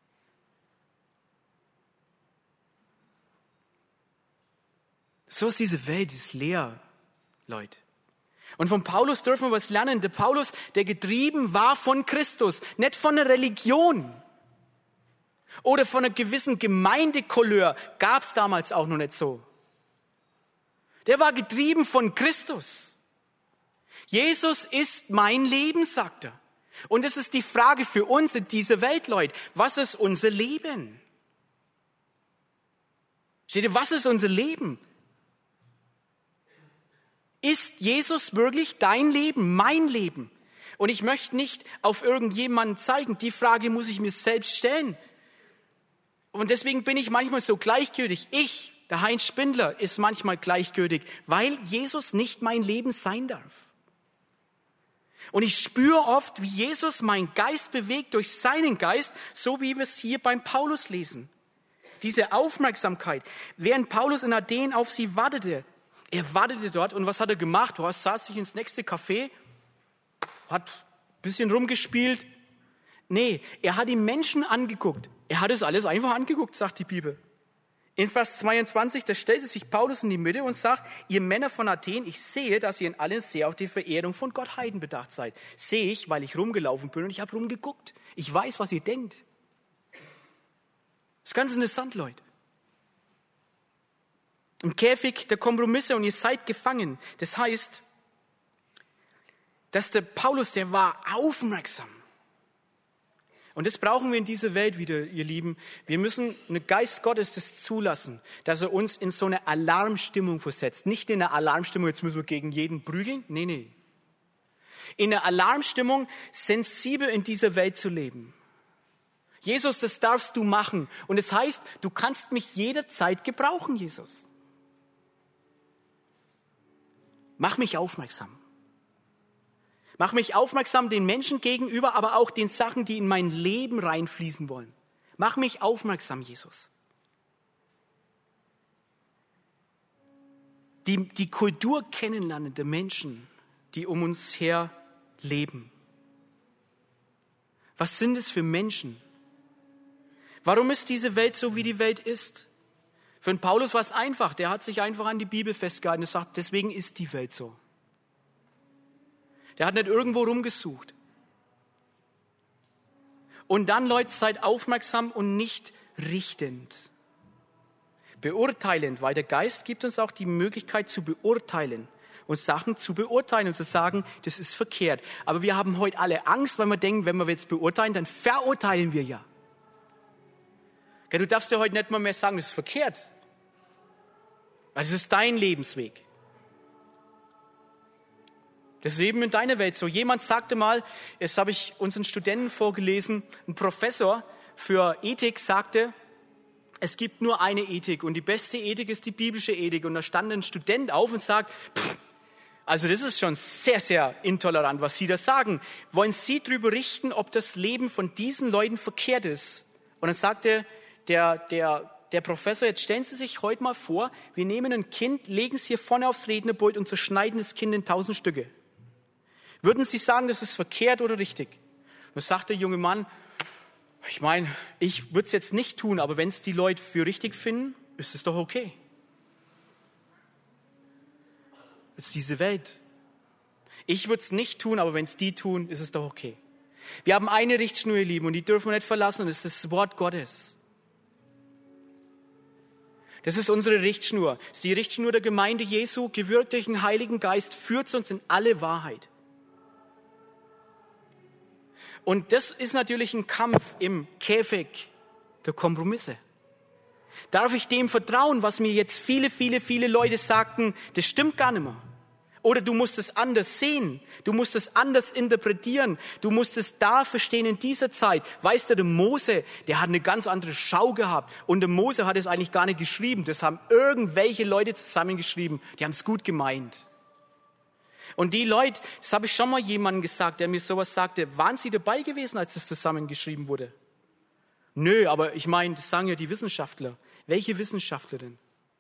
So ist diese Welt, die ist leer, Leute. Und von Paulus dürfen wir was lernen. Der Paulus, der getrieben war von Christus, nicht von einer Religion oder von einer gewissen Gemeindecouleur, gab es damals auch noch nicht so. Der war getrieben von Christus. Jesus ist mein Leben, sagt er. Und es ist die Frage für uns in dieser Welt, Leute. Was ist unser Leben? Steht ihr, was ist unser Leben? Ist Jesus wirklich dein Leben, mein Leben? Und ich möchte nicht auf irgendjemanden zeigen. Die Frage muss ich mir selbst stellen. Und deswegen bin ich manchmal so gleichgültig. Der Heinz Spindler, ist manchmal gleichgültig, weil Jesus nicht mein Leben sein darf. Und ich spüre oft, wie Jesus meinen Geist bewegt durch seinen Geist, so wie wir es hier beim Paulus lesen. Diese Aufmerksamkeit, während Paulus in Athen auf sie wartete. Er wartete dort und was hat er gemacht? Er saß sich ins nächste Café, hat ein bisschen rumgespielt. Nee, er hat die Menschen angeguckt. Er hat es alles einfach angeguckt, sagt die Bibel. In Vers 22, da stellte sich Paulus in die Mitte und sagt, ihr Männer von Athen, ich sehe, dass ihr in allen sehr auf die Verehrung von Gottheiten bedacht seid. Sehe ich, weil ich rumgelaufen bin und ich habe rumgeguckt. Ich weiß, was ihr denkt. Das ist ganz interessant, Leute. Im Käfig der Kompromisse und ihr seid gefangen. Das heißt, dass der Paulus, der war aufmerksam. Und das brauchen wir in dieser Welt wieder, ihr Lieben. Wir müssen einen Geist Gottes das zulassen, dass er uns in so eine Alarmstimmung versetzt. Nicht in eine Alarmstimmung, jetzt müssen wir gegen jeden prügeln. Nee. In eine Alarmstimmung, sensibel in dieser Welt zu leben. Jesus, das darfst du machen. Und es heißt, du kannst mich jederzeit gebrauchen, Jesus. Mach mich aufmerksam. Mach mich aufmerksam den Menschen gegenüber, aber auch den Sachen, die in mein Leben reinfließen wollen. Mach mich aufmerksam, Jesus. Die Kultur kennenlernen der Menschen, die um uns her leben. Was sind es für Menschen? Warum ist diese Welt so, wie die Welt ist? Für den Paulus war es einfach. Der hat sich einfach an die Bibel festgehalten und sagt, deswegen ist die Welt so. Der hat nicht irgendwo rumgesucht. Und dann, Leute, seid aufmerksam und nicht richtend. Beurteilend, weil der Geist gibt uns auch die Möglichkeit zu beurteilen und Sachen zu beurteilen und zu sagen, das ist verkehrt. Aber wir haben heute alle Angst, weil wir denken, wenn wir jetzt beurteilen, dann verurteilen wir ja. Du darfst dir heute nicht mal mehr sagen, das ist verkehrt. Weil das ist dein Lebensweg. Das ist eben in deiner Welt so. Jemand sagte mal, das habe ich unseren Studenten vorgelesen, ein Professor für Ethik sagte, es gibt nur eine Ethik und die beste Ethik ist die biblische Ethik. Und da stand ein Student auf und sagt, also das ist schon sehr, sehr intolerant, was Sie da sagen. Wollen Sie darüber richten, ob das Leben von diesen Leuten verkehrt ist? Und dann sagte der Professor, jetzt stellen Sie sich heute mal vor, wir nehmen ein Kind, legen es hier vorne aufs Rednerpult und zerschneiden das Kind in 1000 Stücke. Würden Sie sagen, das ist verkehrt oder richtig? Und sagt der junge Mann, ich meine, ich würde es jetzt nicht tun, aber wenn es die Leute für richtig finden, ist es doch okay. Das ist diese Welt. Ich würde es nicht tun, aber wenn es die tun, ist es doch okay. Wir haben eine Richtschnur, ihr Lieben, und die dürfen wir nicht verlassen, und das ist das Wort Gottes. Das ist unsere Richtschnur. Das ist die Richtschnur der Gemeinde Jesu, gewirkt durch den Heiligen Geist, führt uns in alle Wahrheit. Und das ist natürlich ein Kampf im Käfig der Kompromisse. Darf ich dem vertrauen, was mir jetzt viele Leute sagten, das stimmt gar nicht mehr? Oder du musst es anders sehen, du musst es anders interpretieren, du musst es da verstehen in dieser Zeit. Weißt du, der Mose, der hat eine ganz andere Schau gehabt und der Mose hat es eigentlich gar nicht geschrieben. Das haben irgendwelche Leute zusammengeschrieben, die haben es gut gemeint. Und die Leute, das habe ich schon mal jemandem gesagt, der mir sowas sagte, waren sie dabei gewesen, als das zusammengeschrieben wurde? Nö, aber ich meine, das sagen ja die Wissenschaftler. Welche Wissenschaftler denn?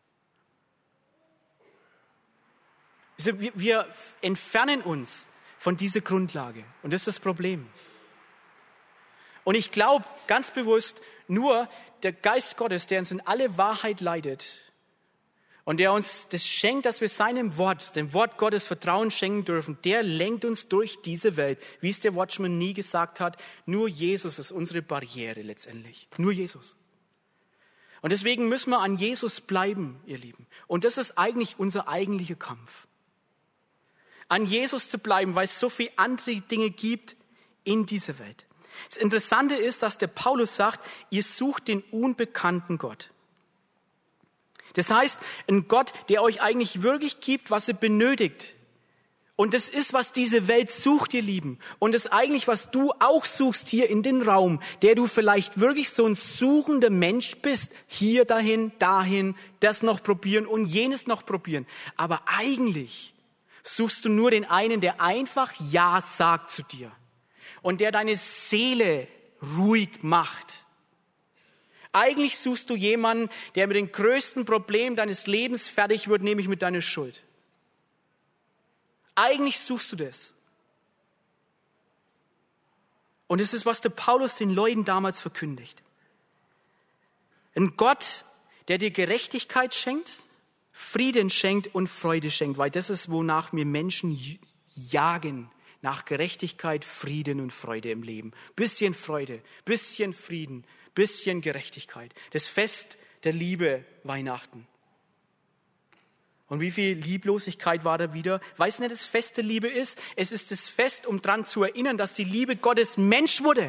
Wir entfernen uns von dieser Grundlage und das ist das Problem. Und ich glaube ganz bewusst, nur der Geist Gottes, der uns in alle Wahrheit leitet und der uns das schenkt, dass wir seinem Wort, dem Wort Gottes Vertrauen schenken dürfen, der lenkt uns durch diese Welt. Wie es der Watchman nie gesagt hat, nur Jesus ist unsere Barriere letztendlich. Nur Jesus. Und deswegen müssen wir an Jesus bleiben, ihr Lieben. Und das ist eigentlich unser eigentlicher Kampf. An Jesus zu bleiben, weil es so viele andere Dinge gibt in dieser Welt. Das Interessante ist, dass der Paulus sagt, ihr sucht den unbekannten Gott. Das heißt, ein Gott, der euch eigentlich wirklich gibt, was er benötigt. Und das ist, was diese Welt sucht, ihr Lieben. Und das ist eigentlich, was du auch suchst hier in den Raum, der du vielleicht wirklich so ein suchender Mensch bist. Hier, dahin, das noch probieren und jenes noch probieren. Aber eigentlich suchst du nur den einen, der einfach Ja sagt zu dir und der deine Seele ruhig macht. Eigentlich suchst du jemanden, der mit dem größten Problem deines Lebens fertig wird, nämlich mit deiner Schuld. Eigentlich suchst du das. Und es ist, was der Paulus den Leuten damals verkündigt. Ein Gott, der dir Gerechtigkeit schenkt, Frieden schenkt und Freude schenkt, weil das ist, wonach wir Menschen jagen, nach Gerechtigkeit, Frieden und Freude im Leben. Bisschen Freude, bisschen Frieden, bisschen Gerechtigkeit. Das Fest der Liebe, Weihnachten. Und wie viel Lieblosigkeit war da wieder? Weißt du nicht, das Fest der Liebe ist? Es ist das Fest, um daran zu erinnern, dass die Liebe Gottes Mensch wurde.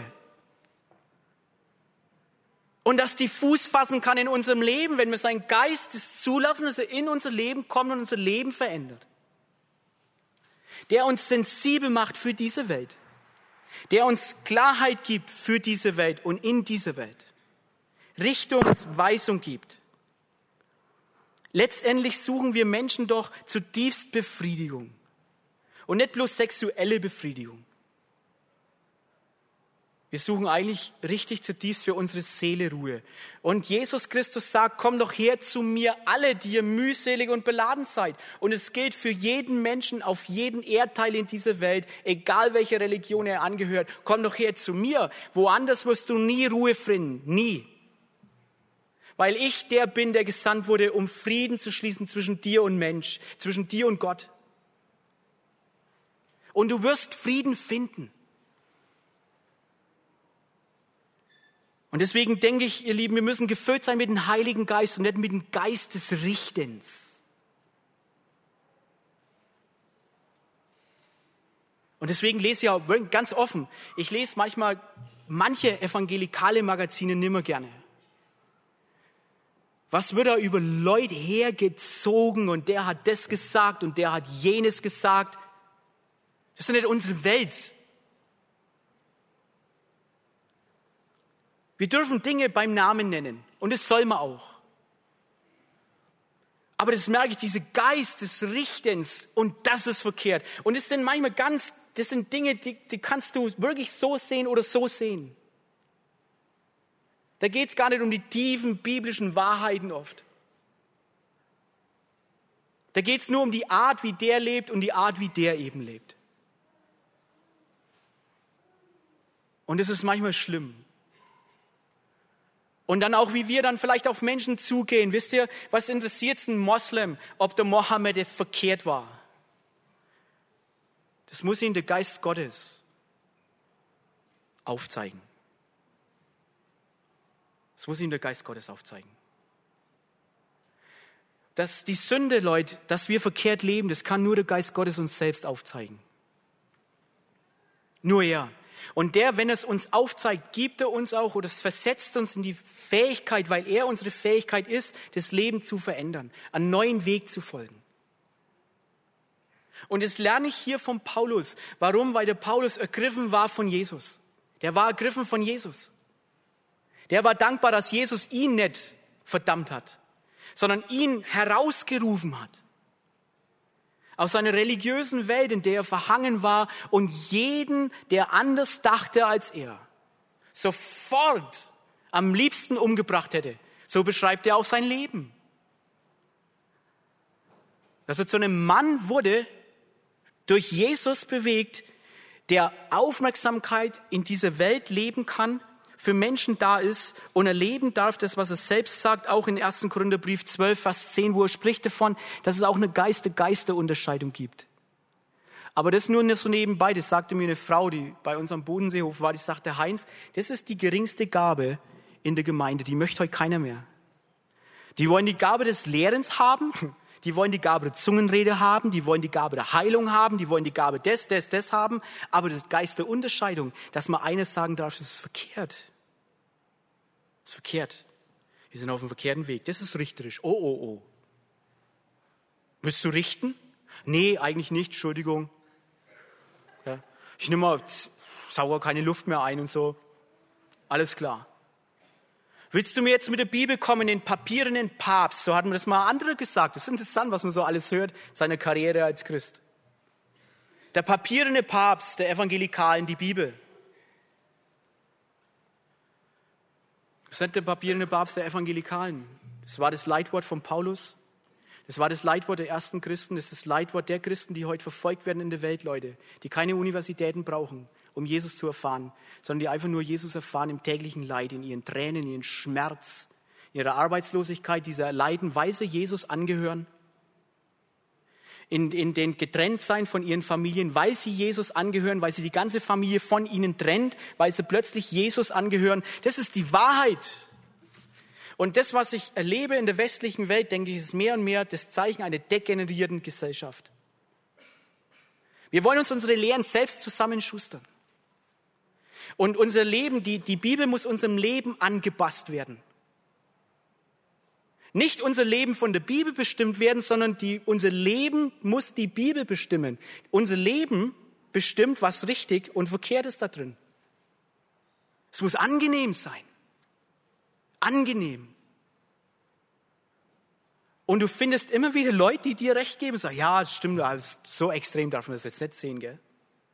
Und dass die Fuß fassen kann in unserem Leben, wenn wir seinen Geist es zulassen, dass er in unser Leben kommt und unser Leben verändert. Der uns sensibel macht für diese Welt. Der uns Klarheit gibt für diese Welt und in diese Welt. Richtungsweisung gibt. Letztendlich suchen wir Menschen doch zutiefst Befriedigung. Und nicht bloß sexuelle Befriedigung. Wir suchen eigentlich richtig zutiefst für unsere Seele Ruhe. Und Jesus Christus sagt, komm doch her zu mir, alle, die ihr mühselig und beladen seid. Und es gilt für jeden Menschen auf jeden Erdteil in dieser Welt, egal welcher Religion er angehört, komm doch her zu mir. Woanders wirst du nie Ruhe finden, nie. Weil ich der bin, der gesandt wurde, um Frieden zu schließen zwischen dir und Mensch, zwischen dir und Gott. Und du wirst Frieden finden. Und deswegen denke ich, ihr Lieben, wir müssen gefüllt sein mit dem Heiligen Geist und nicht mit dem Geist des Richtens. Und deswegen lese ich auch ganz offen, ich lese manchmal manche evangelikale Magazine nimmer gerne. Was wird da über Leute hergezogen und der hat das gesagt und der hat jenes gesagt? Das ist nicht unsere Welt. Wir dürfen Dinge beim Namen nennen und das soll man auch. Aber das merke ich, dieser Geist des Richtens und das ist verkehrt. Und es sind manchmal das sind Dinge, die kannst du wirklich so sehen oder so sehen. Da geht es gar nicht um die tiefen biblischen Wahrheiten oft. Da geht es nur um die Art, wie der lebt und die Art, wie der eben lebt. Und es ist manchmal schlimm. Und dann auch, wie wir dann vielleicht auf Menschen zugehen. Wisst ihr, was interessiert es einen Moslem, ob der Mohammed verkehrt war? Das muss ihm der Geist Gottes aufzeigen. Das muss ihm der Geist Gottes aufzeigen. Dass die Sünde, Leute, dass wir verkehrt leben, das kann nur der Geist Gottes uns selbst aufzeigen. Nur er. Und der, wenn es uns aufzeigt, gibt er uns auch oder es versetzt uns in die Fähigkeit, weil er unsere Fähigkeit ist, das Leben zu verändern, einen neuen Weg zu folgen. Und das lerne ich hier von Paulus. Warum? Weil der Paulus ergriffen war von Jesus. Der war ergriffen von Jesus. Der war dankbar, dass Jesus ihn nicht verdammt hat, sondern ihn herausgerufen hat. Aus einer religiösen Welt, in der er verhangen war und jeden, der anders dachte als er, sofort am liebsten umgebracht hätte. So beschreibt er auch sein Leben. Dass er zu einem Mann wurde, durch Jesus bewegt, der Aufmerksamkeit in dieser Welt leben kann, für Menschen da ist und erleben darf, das, was er selbst sagt, auch in 1. Korintherbrief 12, Vers 10, wo er spricht davon, dass es auch eine Geister-Geister-Unterscheidung gibt. Aber das nur so nebenbei, das sagte mir eine Frau, die bei uns am Bodenseehof war, die sagte, Heinz, das ist die geringste Gabe in der Gemeinde, die möchte heute keiner mehr. Die wollen die Gabe des Lehrens haben, die wollen die Gabe der Zungenrede haben, die wollen die Gabe der Heilung haben, die wollen die Gabe des haben, aber das Geist der Unterscheidung, dass man eines sagen darf, das ist verkehrt. Das ist verkehrt. Wir sind auf dem verkehrten Weg. Das ist richterisch. Oh. Willst du richten? Nee, eigentlich nicht. Entschuldigung. Ja. Ich nehme mal, sauge keine Luft mehr ein und so. Alles klar. Willst du mir jetzt mit der Bibel kommen, den papierenden Papst? So hatten wir das mal andere gesagt. Das ist interessant, was man so alles hört, seine Karriere als Christ. Der papierende Papst der Evangelikalen, die Bibel. Das ist nicht der papierende Papst der Evangelikalen. Das war das Leitwort von Paulus. Das war das Leitwort der ersten Christen. Das ist das Leitwort der Christen, die heute verfolgt werden in der Welt, Leute. Die keine Universitäten brauchen, um Jesus zu erfahren, sondern die einfach nur Jesus erfahren im täglichen Leid, in ihren Tränen, in ihren Schmerz, in ihrer Arbeitslosigkeit, dieser Leiden, weil sie Jesus angehören. In den Getrenntsein von ihren Familien, weil sie Jesus angehören, weil sie die ganze Familie von ihnen trennt, weil sie plötzlich Jesus angehören. Das ist die Wahrheit. Und das, was ich erlebe in der westlichen Welt, denke ich, ist mehr und mehr das Zeichen einer degenerierten Gesellschaft. Wir wollen uns unsere Lehren selbst zusammenschustern. Und unser Leben, die Bibel muss unserem Leben angepasst werden. Nicht unser Leben von der Bibel bestimmt werden, sondern unser Leben muss die Bibel bestimmen. Unser Leben bestimmt, was richtig und verkehrt ist da drin. Es muss angenehm sein. Angenehm. Und du findest immer wieder Leute, die dir recht geben und sagen, ja, das stimmt, so extrem darf man das jetzt nicht sehen, gell?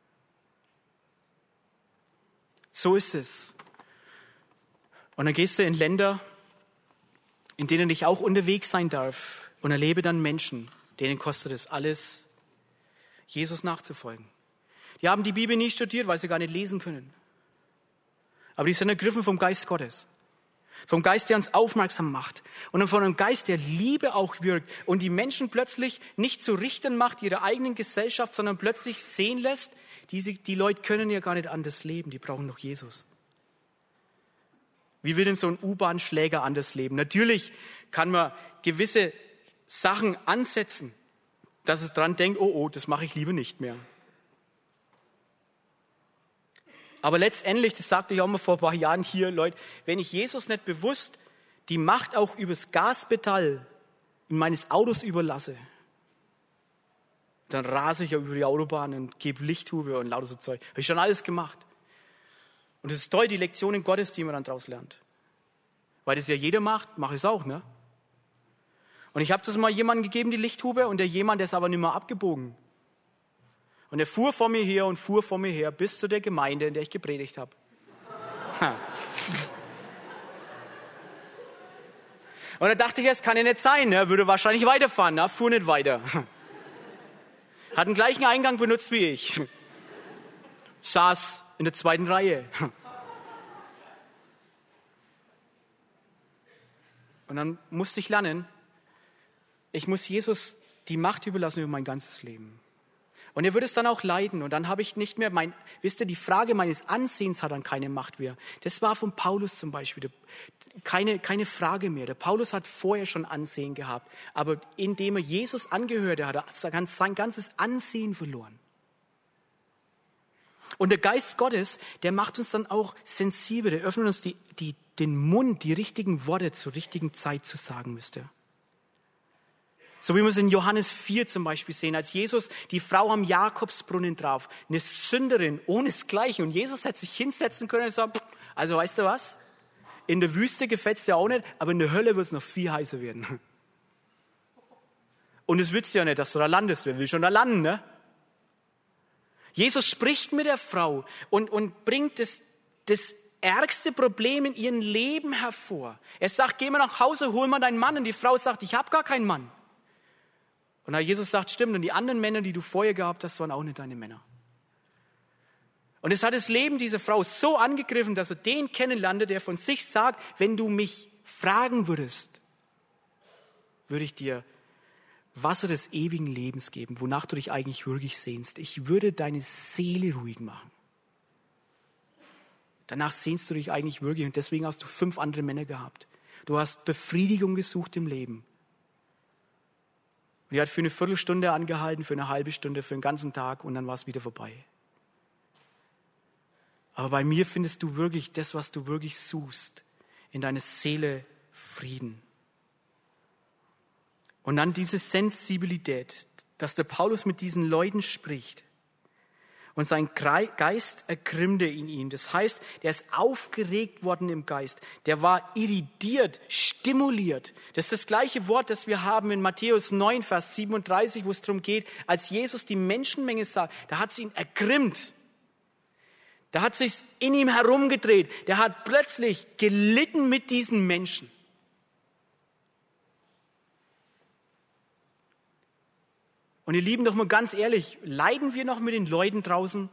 So ist es. Und dann gehst du in Länder, in denen ich auch unterwegs sein darf und erlebe dann Menschen, denen kostet es alles, Jesus nachzufolgen. Die haben die Bibel nie studiert, weil sie gar nicht lesen können. Aber die sind ergriffen vom Geist Gottes. Vom Geist, der uns aufmerksam macht. Und von einem Geist, der Liebe auch wirkt. Und die Menschen plötzlich nicht zu Richtern macht ihrer eigenen Gesellschaft, sondern plötzlich sehen lässt, die Leute können ja gar nicht anders leben, die brauchen noch Jesus. Wie will denn so ein U-Bahn-Schläger anders leben? Natürlich kann man gewisse Sachen ansetzen, dass es dran denkt, oh, das mache ich lieber nicht mehr. Aber letztendlich, das sagte ich auch mal vor ein paar Jahren hier, Leute, wenn ich Jesus nicht bewusst die Macht auch übers Gaspedal in meines Autos überlasse, dann rase ich ja über die Autobahn und gebe Lichthube und lauter so Zeug. Habe ich schon alles gemacht. Und es ist toll, die Lektionen Gottes, die man dann daraus lernt. Weil das ja jeder macht, mache ich es auch, ne? Und ich habe das mal jemandem gegeben, die Lichthube, und der jemand, der ist aber nicht mehr abgebogen. Und er fuhr vor mir her und fuhr vor mir her bis zu der Gemeinde, in der ich gepredigt habe. Und da dachte ich, das kann ja nicht sein, ne? Würde wahrscheinlich weiterfahren, ne? Fuhr nicht weiter. Hat den gleichen Eingang benutzt wie ich. Saß in der zweiten Reihe. Und dann musste ich lernen, ich muss Jesus die Macht überlassen über mein ganzes Leben. Und er wird es dann auch leiden. Und dann habe ich nicht mehr die Frage meines Ansehens hat dann keine Macht mehr. Das war von Paulus zum Beispiel. Keine Frage mehr. Der Paulus hat vorher schon Ansehen gehabt. Aber indem er Jesus angehörte, hat er sein ganzes Ansehen verloren. Und der Geist Gottes, der macht uns dann auch sensibel, der öffnet uns den Mund, die richtigen Worte zur richtigen Zeit zu sagen müsste. So wie wir es in Johannes 4 zum Beispiel sehen, als Jesus die Frau am Jakobsbrunnen traf, eine Sünderin ohnesgleichen. Und Jesus hätte sich hinsetzen können und sagen, also weißt du was, in der Wüste gefällt es dir auch nicht, aber in der Hölle wird es noch viel heißer werden. Und es willst du ja nicht, dass du da landest, wer will schon da landen, ne? Jesus spricht mit der Frau und bringt das ärgste Problem in ihrem Leben hervor. Er sagt, geh mal nach Hause, hol mal deinen Mann. Und die Frau sagt, ich habe gar keinen Mann. Und Jesus sagt, stimmt, und die anderen Männer, die du vorher gehabt hast, waren auch nicht deine Männer. Und es hat das Leben dieser Frau so angegriffen, dass er den kennenlernte, der von sich sagt, wenn du mich fragen würdest, würde ich dir Wasser des ewigen Lebens geben, wonach du dich eigentlich wirklich sehnst. Ich würde deine Seele ruhig machen. Danach sehnst du dich eigentlich wirklich und deswegen hast du 5 andere Männer gehabt. Du hast Befriedigung gesucht im Leben. Und die hat für eine Viertelstunde angehalten, für eine halbe Stunde, für einen ganzen Tag und dann war es wieder vorbei. Aber bei mir findest du wirklich das, was du wirklich suchst, in deiner Seele Frieden. Und dann diese Sensibilität, dass der Paulus mit diesen Leuten spricht. Und sein Geist ergrimmte in ihm. Das heißt, der ist aufgeregt worden im Geist. Der war irritiert, stimuliert. Das ist das gleiche Wort, das wir haben in Matthäus 9, Vers 37, wo es darum geht, als Jesus die Menschenmenge sah, da hat es ihn ergrimmt. Da hat sich's in ihm herumgedreht. Der hat plötzlich gelitten mit diesen Menschen. Und ihr Lieben, doch mal ganz ehrlich, leiden wir noch mit den Leuten draußen?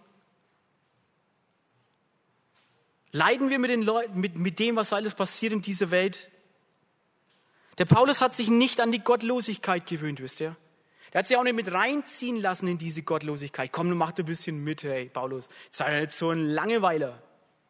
Leiden wir mit den Leuten, mit dem, was alles passiert in dieser Welt? Der Paulus hat sich nicht an die Gottlosigkeit gewöhnt, wisst ihr? Der hat sich auch nicht mit reinziehen lassen in diese Gottlosigkeit. Komm, mach ein bisschen mit, hey, Paulus. Sei ja nicht so ein Langeweiler.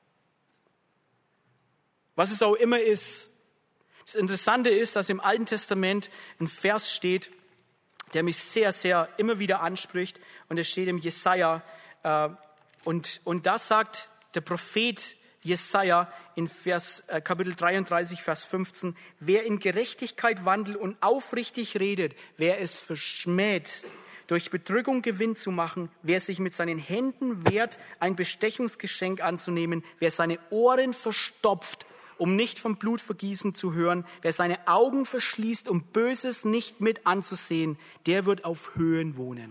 Was es auch immer ist. Das Interessante ist, dass im Alten Testament ein Vers steht, der mich sehr, sehr immer wieder anspricht. Und es steht im Jesaja. Und da sagt der Prophet Jesaja in Kapitel 33, Vers 15, wer in Gerechtigkeit wandelt und aufrichtig redet, wer es verschmäht, durch Betrügung Gewinn zu machen, wer sich mit seinen Händen wehrt, ein Bestechungsgeschenk anzunehmen, wer seine Ohren verstopft, um nicht vom Blutvergießen zu hören, wer seine Augen verschließt, um Böses nicht mit anzusehen, der wird auf Höhen wohnen.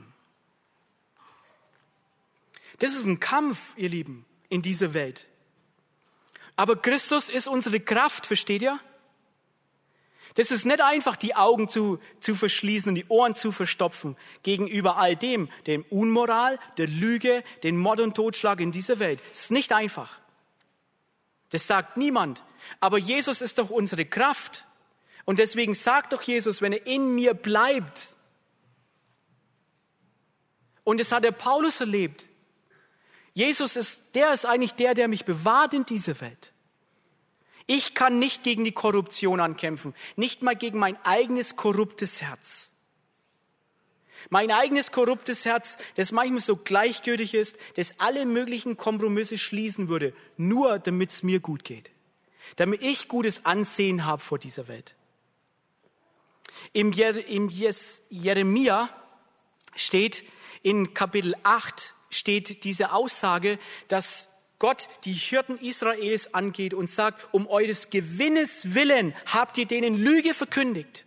Das ist ein Kampf, ihr Lieben, in dieser Welt. Aber Christus ist unsere Kraft, versteht ihr? Das ist nicht einfach, die Augen zu verschließen und die Ohren zu verstopfen gegenüber all dem Unmoral, der Lüge, den Mord und Totschlag in dieser Welt. Das ist nicht einfach. Das sagt niemand. Aber Jesus ist doch unsere Kraft. Und deswegen sagt doch Jesus, wenn er in mir bleibt. Und das hat der Paulus erlebt. Jesus ist eigentlich der mich bewahrt in dieser Welt. Ich kann nicht gegen die Korruption ankämpfen. Nicht mal gegen mein eigenes korruptes Herz. Mein eigenes korruptes Herz, das manchmal so gleichgültig ist, das alle möglichen Kompromisse schließen würde, nur damit es mir gut geht. Damit ich gutes Ansehen habe vor dieser Welt. Im Jeremia steht in Kapitel 8 steht diese Aussage, dass Gott die Hirten Israels angeht und sagt, um eures Gewinnes willen habt ihr denen Lüge verkündigt.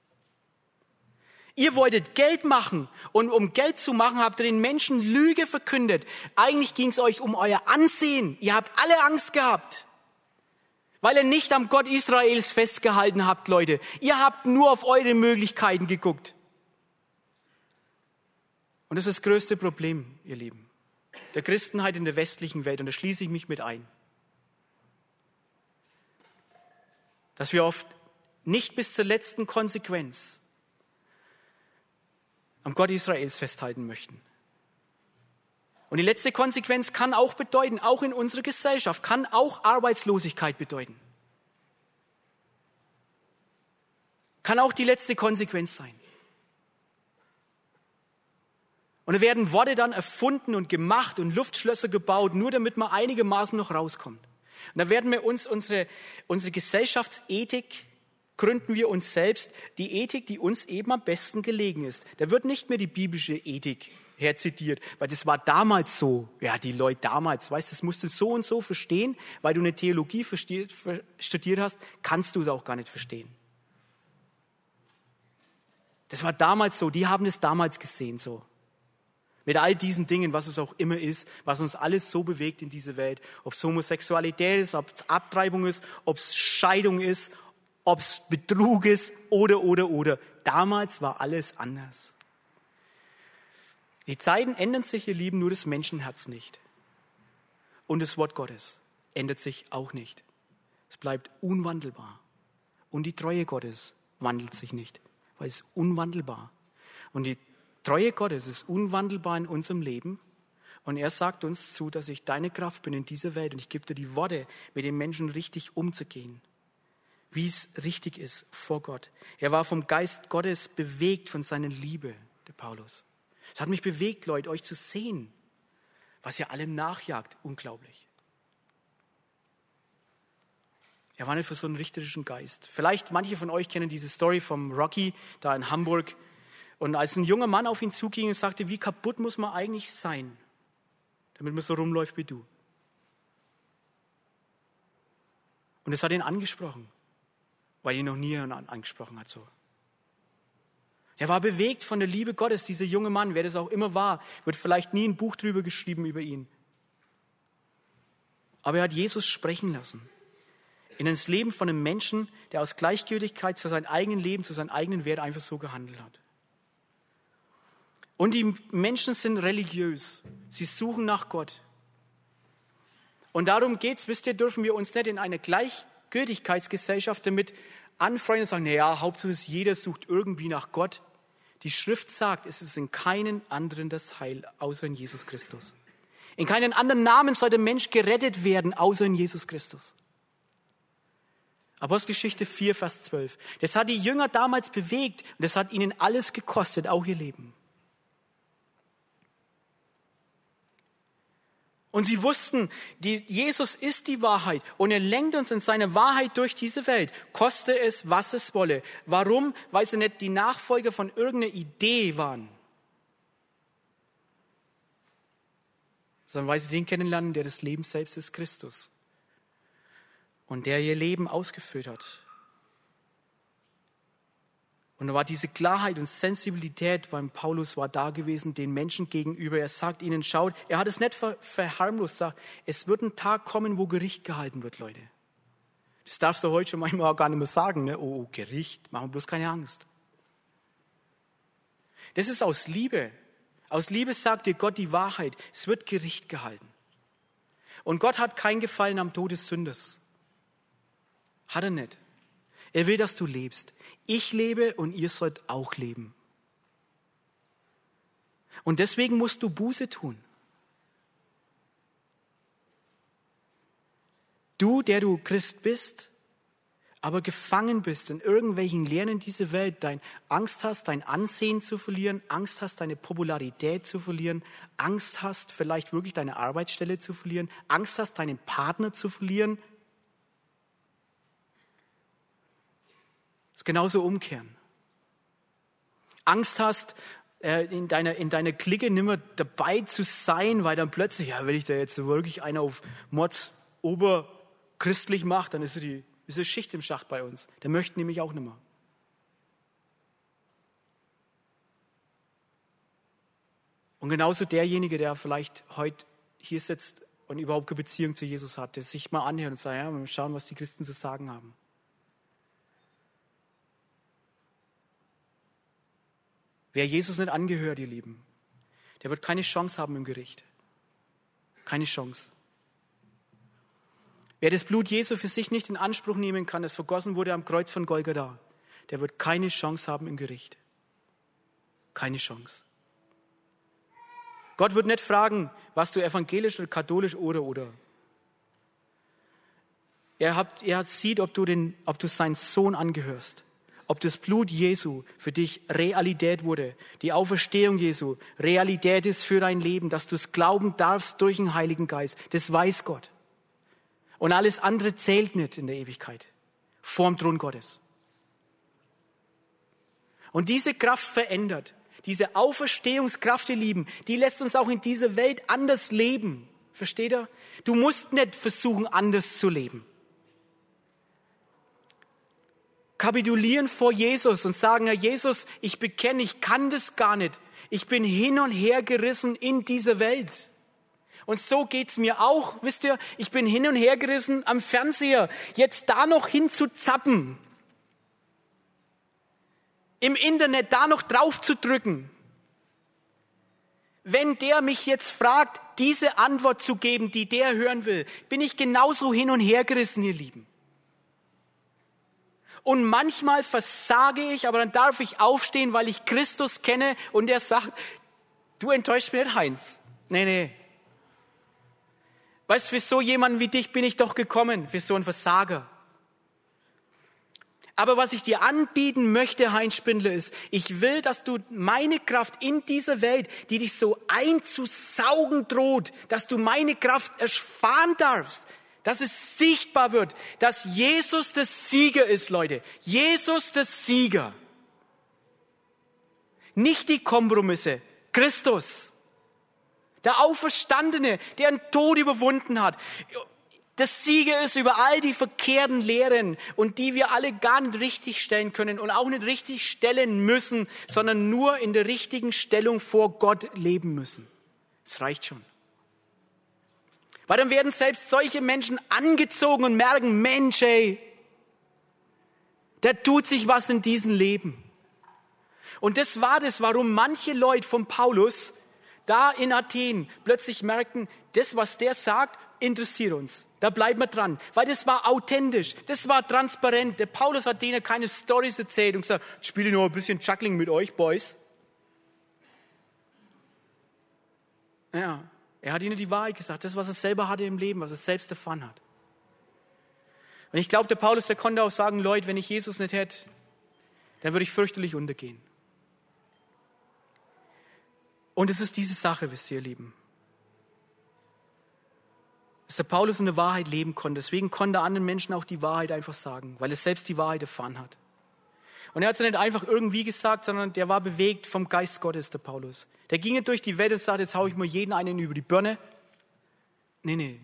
Ihr wolltet Geld machen und um Geld zu machen, habt ihr den Menschen Lüge verkündet. Eigentlich ging es euch um euer Ansehen. Ihr habt alle Angst gehabt, weil ihr nicht am Gott Israels festgehalten habt, Leute. Ihr habt nur auf eure Möglichkeiten geguckt. Und das ist das größte Problem, ihr Lieben, der Christenheit in der westlichen Welt. Und da schließe ich mich mit ein. Dass wir oft nicht bis zur letzten Konsequenz am Gott Israels festhalten möchten. Und die letzte Konsequenz kann auch bedeuten, auch in unserer Gesellschaft, kann auch Arbeitslosigkeit bedeuten. Kann auch die letzte Konsequenz sein. Und da werden Worte dann erfunden und gemacht und Luftschlösser gebaut, nur damit man einigermaßen noch rauskommt. Und da werden wir uns unsere Gesellschaftsethik, gründen wir uns selbst, die Ethik, die uns eben am besten gelegen ist. Da wird nicht mehr die biblische Ethik herzitiert, weil das war damals so. Ja, die Leute damals, weißt du, das musst du so und so verstehen, weil du eine Theologie studiert hast, kannst du es auch gar nicht verstehen. Das war damals so, die haben es damals gesehen so. Mit all diesen Dingen, was es auch immer ist, was uns alles so bewegt in dieser Welt. Ob es Homosexualität ist, ob es Abtreibung ist, ob es Scheidung ist, ob es Betrug ist oder. Damals war alles anders. Die Zeiten ändern sich, ihr Lieben, nur das Menschenherz nicht. Und das Wort Gottes ändert sich auch nicht. Es bleibt unwandelbar. Und die Treue Gottes wandelt sich nicht, weil es unwandelbar. Und die Treue Gottes ist unwandelbar in unserem Leben. Und er sagt uns zu, dass ich deine Kraft bin in dieser Welt. Und ich gebe dir die Worte, mit den Menschen richtig umzugehen. Wie es richtig ist vor Gott. Er war vom Geist Gottes bewegt von seiner Liebe, der Paulus. Es hat mich bewegt, Leute, euch zu sehen, was ihr allem nachjagt. Unglaublich. Er war nicht für so einen richterischen Geist. Vielleicht manche von euch kennen diese Story vom Rocky da in Hamburg. Und als ein junger Mann auf ihn zuging und sagte, wie kaputt muss man eigentlich sein, damit man so rumläuft wie du. Und es hat ihn angesprochen, weil ihn noch nie jemand angesprochen hat so. Der war bewegt von der Liebe Gottes, dieser junge Mann, wer das auch immer war, wird vielleicht nie ein Buch drüber geschrieben über ihn. Aber er hat Jesus sprechen lassen. In das Leben von einem Menschen, der aus Gleichgültigkeit zu seinem eigenen Leben, zu seinem eigenen Wert einfach so gehandelt hat. Und die Menschen sind religiös. Sie suchen nach Gott. Und darum geht's, wisst ihr, dürfen wir uns nicht in eine Gleichgültigkeitsgesellschaft damit anfreunden und sagen, naja, Hauptsache ist, jeder sucht irgendwie nach Gott. Die Schrift sagt, es ist in keinen anderen das Heil, außer in Jesus Christus. In keinen anderen Namen soll der Mensch gerettet werden, außer in Jesus Christus. Apostelgeschichte 4, Vers 12. Das hat die Jünger damals bewegt und das hat ihnen alles gekostet, auch ihr Leben. Und sie wussten, Jesus ist die Wahrheit und er lenkt uns in seine Wahrheit durch diese Welt. Koste es, was es wolle. Warum? Weil sie nicht die Nachfolger von irgendeiner Idee waren, sondern weil sie den kennenlernen, der das Leben selbst ist, Christus. Und der ihr Leben ausgefüllt hat. Und da war diese Klarheit und Sensibilität beim Paulus war da gewesen, den Menschen gegenüber. Er sagt ihnen, schaut, er hat es nicht verharmlost, sagt, es wird ein Tag kommen, wo Gericht gehalten wird, Leute. Das darfst du heute schon manchmal auch gar nicht mehr sagen, ne? Oh, Gericht, machen wir bloß keine Angst. Das ist aus Liebe. Aus Liebe sagt dir Gott die Wahrheit. Es wird Gericht gehalten. Und Gott hat kein Gefallen am Tod des Sünders. Hat er nicht. Er will, dass du lebst. Ich lebe und ihr sollt auch leben. Und deswegen musst du Buße tun. Du, der du Christ bist, aber gefangen bist in irgendwelchen Lehren dieser Welt, Angst hast, dein Ansehen zu verlieren, Angst hast, deine Popularität zu verlieren, Angst hast, vielleicht wirklich deine Arbeitsstelle zu verlieren, Angst hast, deinen Partner zu verlieren, das ist genauso umkehren. Angst hast, in deiner Clique nicht mehr dabei zu sein, weil dann plötzlich, ja, wenn ich da jetzt wirklich einer auf Mord oberchristlich mache, dann ist eine Schicht im Schacht bei uns. Der möchte nämlich auch nicht mehr. Und genauso derjenige, der vielleicht heute hier sitzt und überhaupt keine Beziehung zu Jesus hat, der sich mal anhört und sagt, ja, mal schauen, was die Christen zu sagen haben. Wer Jesus nicht angehört, ihr Lieben, der wird keine Chance haben im Gericht. Keine Chance. Wer das Blut Jesu für sich nicht in Anspruch nehmen kann, das vergossen wurde am Kreuz von Golgatha, der wird keine Chance haben im Gericht. Keine Chance. Gott wird nicht fragen, was du evangelisch oder katholisch oder. Er sieht, ob du seinen Sohn angehörst. ob das Blut Jesu für dich Realität wurde, die Auferstehung Jesu Realität ist für dein Leben, dass du es glauben darfst durch den Heiligen Geist. Das weiß Gott. Und alles andere zählt nicht in der Ewigkeit, vorm Thron Gottes. Und diese Kraft verändert, diese Auferstehungskraft, ihr Lieben, die lässt uns auch in dieser Welt anders leben. Versteht ihr? Du musst nicht versuchen, anders zu leben. Kapitulieren vor Jesus und sagen, Herr Jesus, ich bekenne, ich kann das gar nicht. Ich bin hin und her gerissen in dieser Welt. Und so geht's mir auch. Wisst ihr, ich bin hin und her gerissen am Fernseher. Jetzt da noch hinzuzappen. Im Internet da noch drauf zu drücken. Wenn der mich jetzt fragt, diese Antwort zu geben, die der hören will, bin ich genauso hin und her gerissen, ihr Lieben. Und manchmal versage ich, aber dann darf ich aufstehen, weil ich Christus kenne und er sagt, du enttäuschst mich nicht, Heinz. Nee. Weißt du, für so jemanden wie dich bin ich doch gekommen, für so einen Versager. Aber was ich dir anbieten möchte, Heinz Spindler, ist, ich will, dass du meine Kraft in dieser Welt, die dich so einzusaugen droht, dass du meine Kraft erfahren darfst. Dass es sichtbar wird, dass Jesus der Sieger ist, Leute. Jesus der Sieger. Nicht die Kompromisse. Christus. Der Auferstandene, der den Tod überwunden hat. Der Sieger ist über all die verkehrten Lehren und die wir alle gar nicht richtig stellen können und auch nicht richtig stellen müssen, sondern nur in der richtigen Stellung vor Gott leben müssen. Das reicht schon. Weil dann werden selbst solche Menschen angezogen und merken, Mensch, ey, da tut sich was in diesem Leben. Und das war das, warum manche Leute von Paulus da in Athen plötzlich merkten, das, was der sagt, interessiert uns. Da bleiben wir dran. Weil das war authentisch, das war transparent. Der Paulus hat denen keine Storys erzählt und gesagt, ich spiele nur ein bisschen Juggling mit euch, Boys. Ja. Er hat ihnen die Wahrheit gesagt, das, was er selber hatte im Leben, was er selbst erfahren hat. Und ich glaube, der Paulus, der konnte auch sagen, Leute, wenn ich Jesus nicht hätte, dann würde ich fürchterlich untergehen. Und es ist diese Sache, wisst ihr, ihr Lieben. Dass der Paulus in der Wahrheit leben konnte. Deswegen konnte er anderen Menschen auch die Wahrheit einfach sagen, weil er selbst die Wahrheit erfahren hat. Und er hat es nicht einfach irgendwie gesagt, sondern der war bewegt vom Geist Gottes, der Paulus. Der ging nicht durch die Welt und sagte, jetzt haue ich mal jeden einen über die Birne. Nee.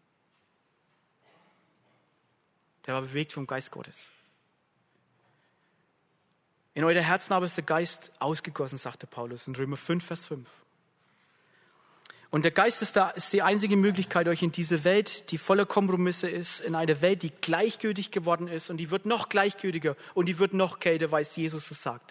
Der war bewegt vom Geist Gottes. In euer Herzen aber ist der Geist ausgegossen, sagt der Paulus in Römer 5, Vers 5. Und der Geist ist die einzige Möglichkeit, euch in diese Welt, die voller Kompromisse ist, in eine Welt, die gleichgültig geworden ist und die wird noch gleichgültiger und die wird noch kälter, weil es Jesus so sagt.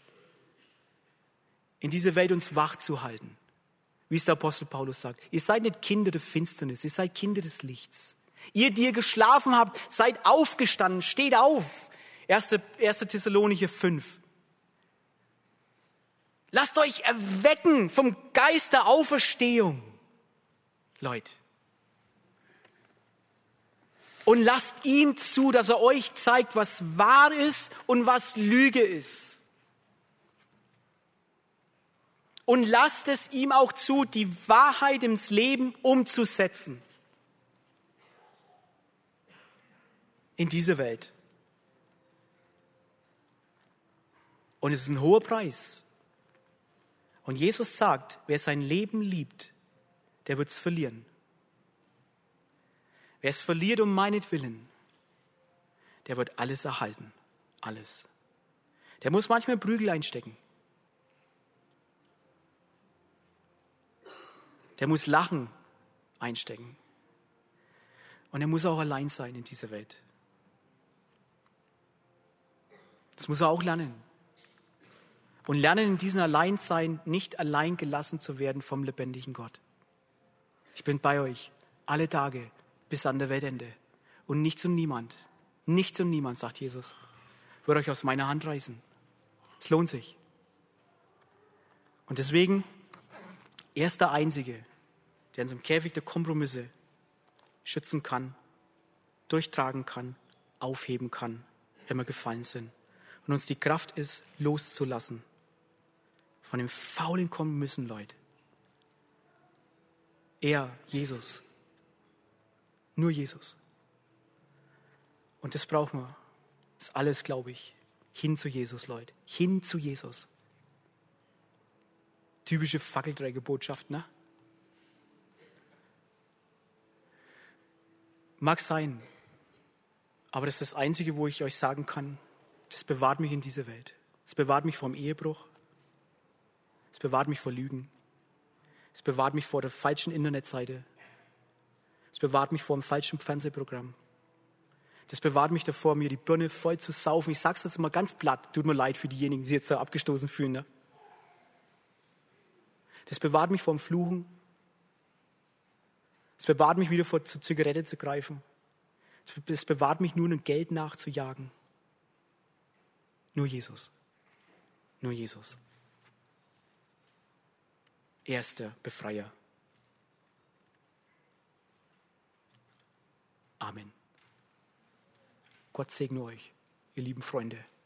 In diese Welt uns wach zu halten, wie es der Apostel Paulus sagt. Ihr seid nicht Kinder der Finsternis, ihr seid Kinder des Lichts. Ihr, die ihr geschlafen habt, seid aufgestanden, steht auf. 1. Thessalonicher 5. Lasst euch erwecken vom Geist der Auferstehung, Leute. Und lasst ihm zu, dass er euch zeigt, was wahr ist und was Lüge ist. Und lasst es ihm auch zu, die Wahrheit ins Leben umzusetzen. In dieser Welt. Und es ist ein hoher Preis. Und Jesus sagt, wer sein Leben liebt, der wird es verlieren. Wer es verliert um meinetwillen, der wird alles erhalten. Alles. Der muss manchmal Prügel einstecken. Der muss Lachen einstecken. Und er muss auch allein sein in dieser Welt. Das muss er auch lernen. Und lernen in diesem Alleinsein nicht allein gelassen zu werden vom lebendigen Gott. Ich bin bei euch alle Tage bis an der Weltende. Und nichts und niemand, sagt Jesus, wird euch aus meiner Hand reißen. Es lohnt sich. Und deswegen, er ist der Einzige, der in so einem Käfig der Kompromisse schützen kann, durchtragen kann, aufheben kann, wenn wir gefallen sind. und uns die Kraft ist, loszulassen. Von dem Faulen kommen müssen, Leute. Er, Jesus. Nur Jesus. Und das brauchen wir. Das ist alles, glaube ich. Hin zu Jesus, Leute. Hin zu Jesus. Typische Fackelträgerbotschaft, ne? Mag sein. Aber das ist das Einzige, wo ich euch sagen kann, das bewahrt mich in dieser Welt. Es bewahrt mich vor dem Ehebruch. Es bewahrt mich vor Lügen. Es bewahrt mich vor der falschen Internetseite. Es bewahrt mich vor dem falschen Fernsehprogramm. Das bewahrt mich davor, mir die Birne voll zu saufen. Ich sag's jetzt mal ganz platt. Tut mir leid für diejenigen, die sich jetzt da abgestoßen fühlen. Ne? Das bewahrt mich vor dem Fluchen. Es bewahrt mich wieder vor zur Zigarette zu greifen. Es bewahrt mich nur, einem Geld nachzujagen. Nur Jesus. Nur Jesus. Er ist der Befreier. Amen. Gott segne euch, ihr lieben Freunde.